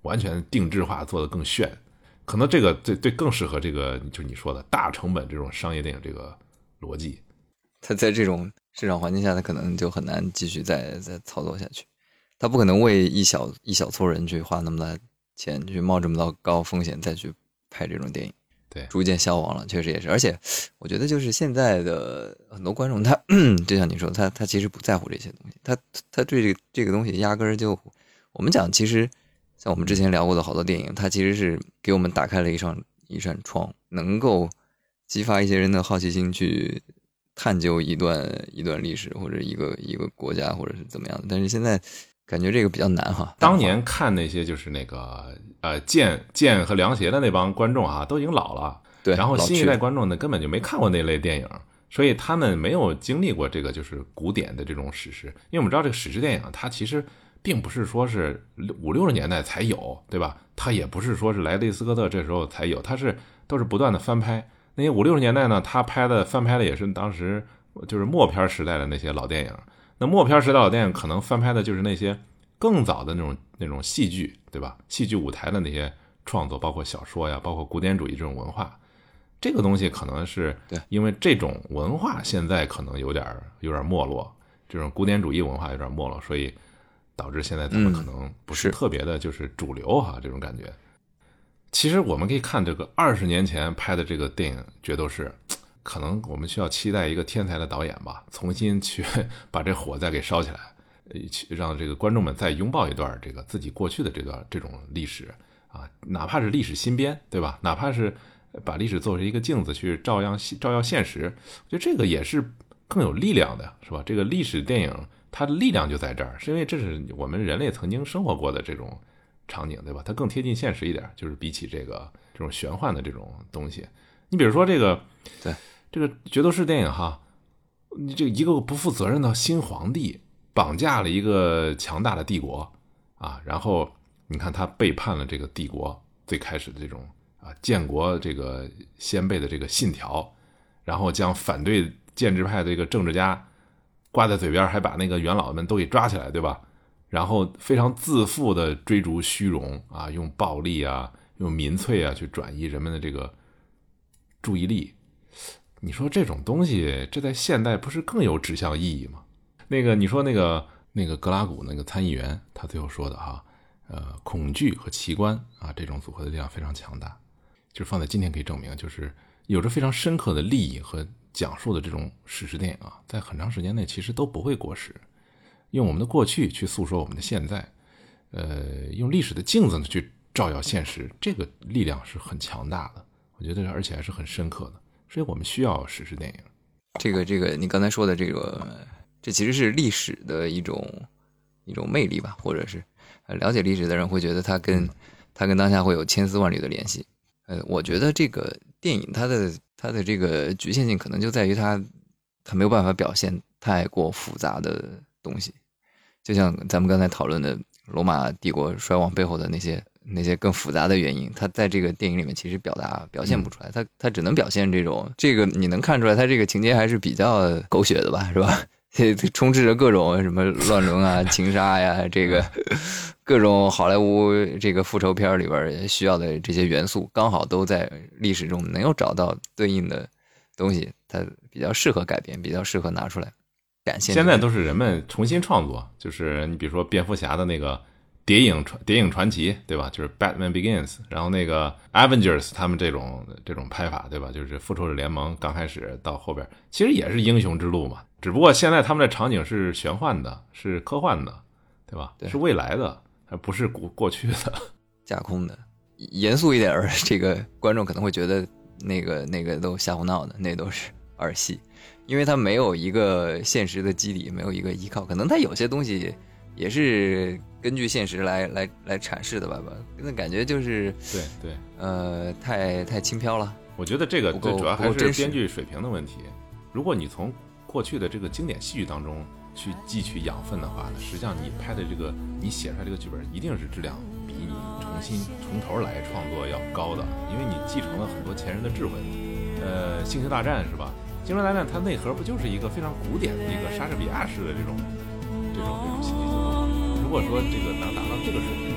Speaker 1: 完全定制化做得更炫，可能这个对更适合这个就是你说的大成本这种商业电影这个逻辑。
Speaker 2: 他在这种市场环境下，他可能就很难继续再操作下去。他不可能为一小撮人去花那么大钱，去冒这么高风险再去拍这种电影。
Speaker 1: 对，
Speaker 2: 逐渐消亡了，确实也是。而且我觉得就是现在的很多观众他就像你说他其实不在乎这些东西，他对这个东西压根儿就，我们讲其实像我们之前聊过的好多电影，它其实是给我们打开了一扇窗，能够激发一些人的好奇心去探究一段历史或者一个国家或者是怎么样的。但是现在感觉这个比较难哈。
Speaker 1: 当年看那些就是那个剑和凉鞋的那帮观众啊，都已经老了。
Speaker 2: 对，
Speaker 1: 然后新一代观众呢，根本就没看过那类电影，所以他们没有经历过这个就是古典的这种史诗。因为我们知道这个史诗电影，它其实并不是说是50-60年代才有，对吧？它也不是说是莱利斯科特这时候才有，它都是不断的翻拍。那些50-60年代呢，他翻拍的也是当时就是默片时代的那些老电影。那默片时代老电影可能翻拍的就是那些更早的那种戏剧，对吧？戏剧舞台的那些创作，包括小说呀，包括古典主义这种文化。这个东西可能是因为这种文化现在可能有点没落，这种古典主义文化有点没落，所以导致现在咱们可能不是特别的就是主流哈，这种感觉。其实我们可以看这个20年前拍的这个电影《决斗士》，可能我们需要期待一个天才的导演吧，重新去把这火再给烧起来，让这个观众们再拥抱一段这个自己过去的这种历史啊，哪怕是历史新编，对吧？哪怕是把历史作为一个镜子去照耀现实，我觉得这个也是更有力量的，是吧？这个历史电影它的力量就在这儿，是因为这是我们人类曾经生活过的这种场景，对吧？它更贴近现实一点，就是比起这种玄幻的这种东西。你比如说这个决斗士电影哈，你这一个不负责任的新皇帝绑架了一个强大的帝国啊，然后你看他背叛了这个帝国最开始的这种建国这个先辈的这个信条，然后将反对建制派的这个政治家挂在嘴边，还把那个元老们都给抓起来，对吧？然后非常自负的追逐虚荣啊，用暴力啊，用民粹啊去转移人们的这个注意力。你说这种东西，这在现代不是更有指向意义吗？你说那个格拉古那个参议员，他最后说的哈，恐惧和奇观啊，这种组合的力量非常强大。就是放在今天可以证明，就是有着非常深刻的利益和讲述的这种史诗电影啊，在很长时间内其实都不会过时。用我们的过去去诉说我们的现在，用历史的镜子去照耀现实，这个力量是很强大的，我觉得而且还是很深刻的，所以我们需要史诗电影。
Speaker 2: 这个你刚才说的这其实是历史的一种魅力吧，或者是了解历史的人会觉得它跟当下会有千丝万缕的联系。我觉得这个电影它的这个局限性可能就在于它没有办法表现太过复杂的东西，就像咱们刚才讨论的罗马帝国衰亡背后的那些更复杂的原因，它在这个电影里面其实表现不出来，它只能表现这个你能看出来它这个情节还是比较狗血的吧，是吧？充斥着各种什么乱伦啊、情杀呀，这个各种好莱坞这个复仇片里边需要的这些元素，刚好都在历史中能够找到对应的东西，它比较适合改编，比较适合拿出来展现。
Speaker 1: 现在都是人们重新创作，就是你比如说蝙蝠侠的那个谍影传奇，对吧？就是 Batman Begins， 然后那个 Avengers 他们这种拍法，对吧？就是复仇者联盟刚开始到后边，其实也是英雄之路嘛，只不过现在他们的场景是玄幻的，是科幻的，对吧？对，是未来的，而不是过去的，
Speaker 2: 架空的。严肃一点，这个观众可能会觉得那个都瞎胡闹的，那都是儿戏，因为它没有一个现实的基底，没有一个依靠，可能它有些东西也是根据现实来阐释的吧，那感觉就是
Speaker 1: 对，
Speaker 2: 太轻飘了。
Speaker 1: 我觉得这个最主要还是编剧水平的问题。如果你从过去的这个经典戏剧当中去汲取养分的话呢，实际上你拍的你写出来这个剧本一定是质量比你从头来创作要高的，因为你继承了很多前人的智慧。星球大战是吧？星球大战它内核不就是一个非常古典的一个莎士比亚式的这种戏剧结构？如果说这个能达到这个水平，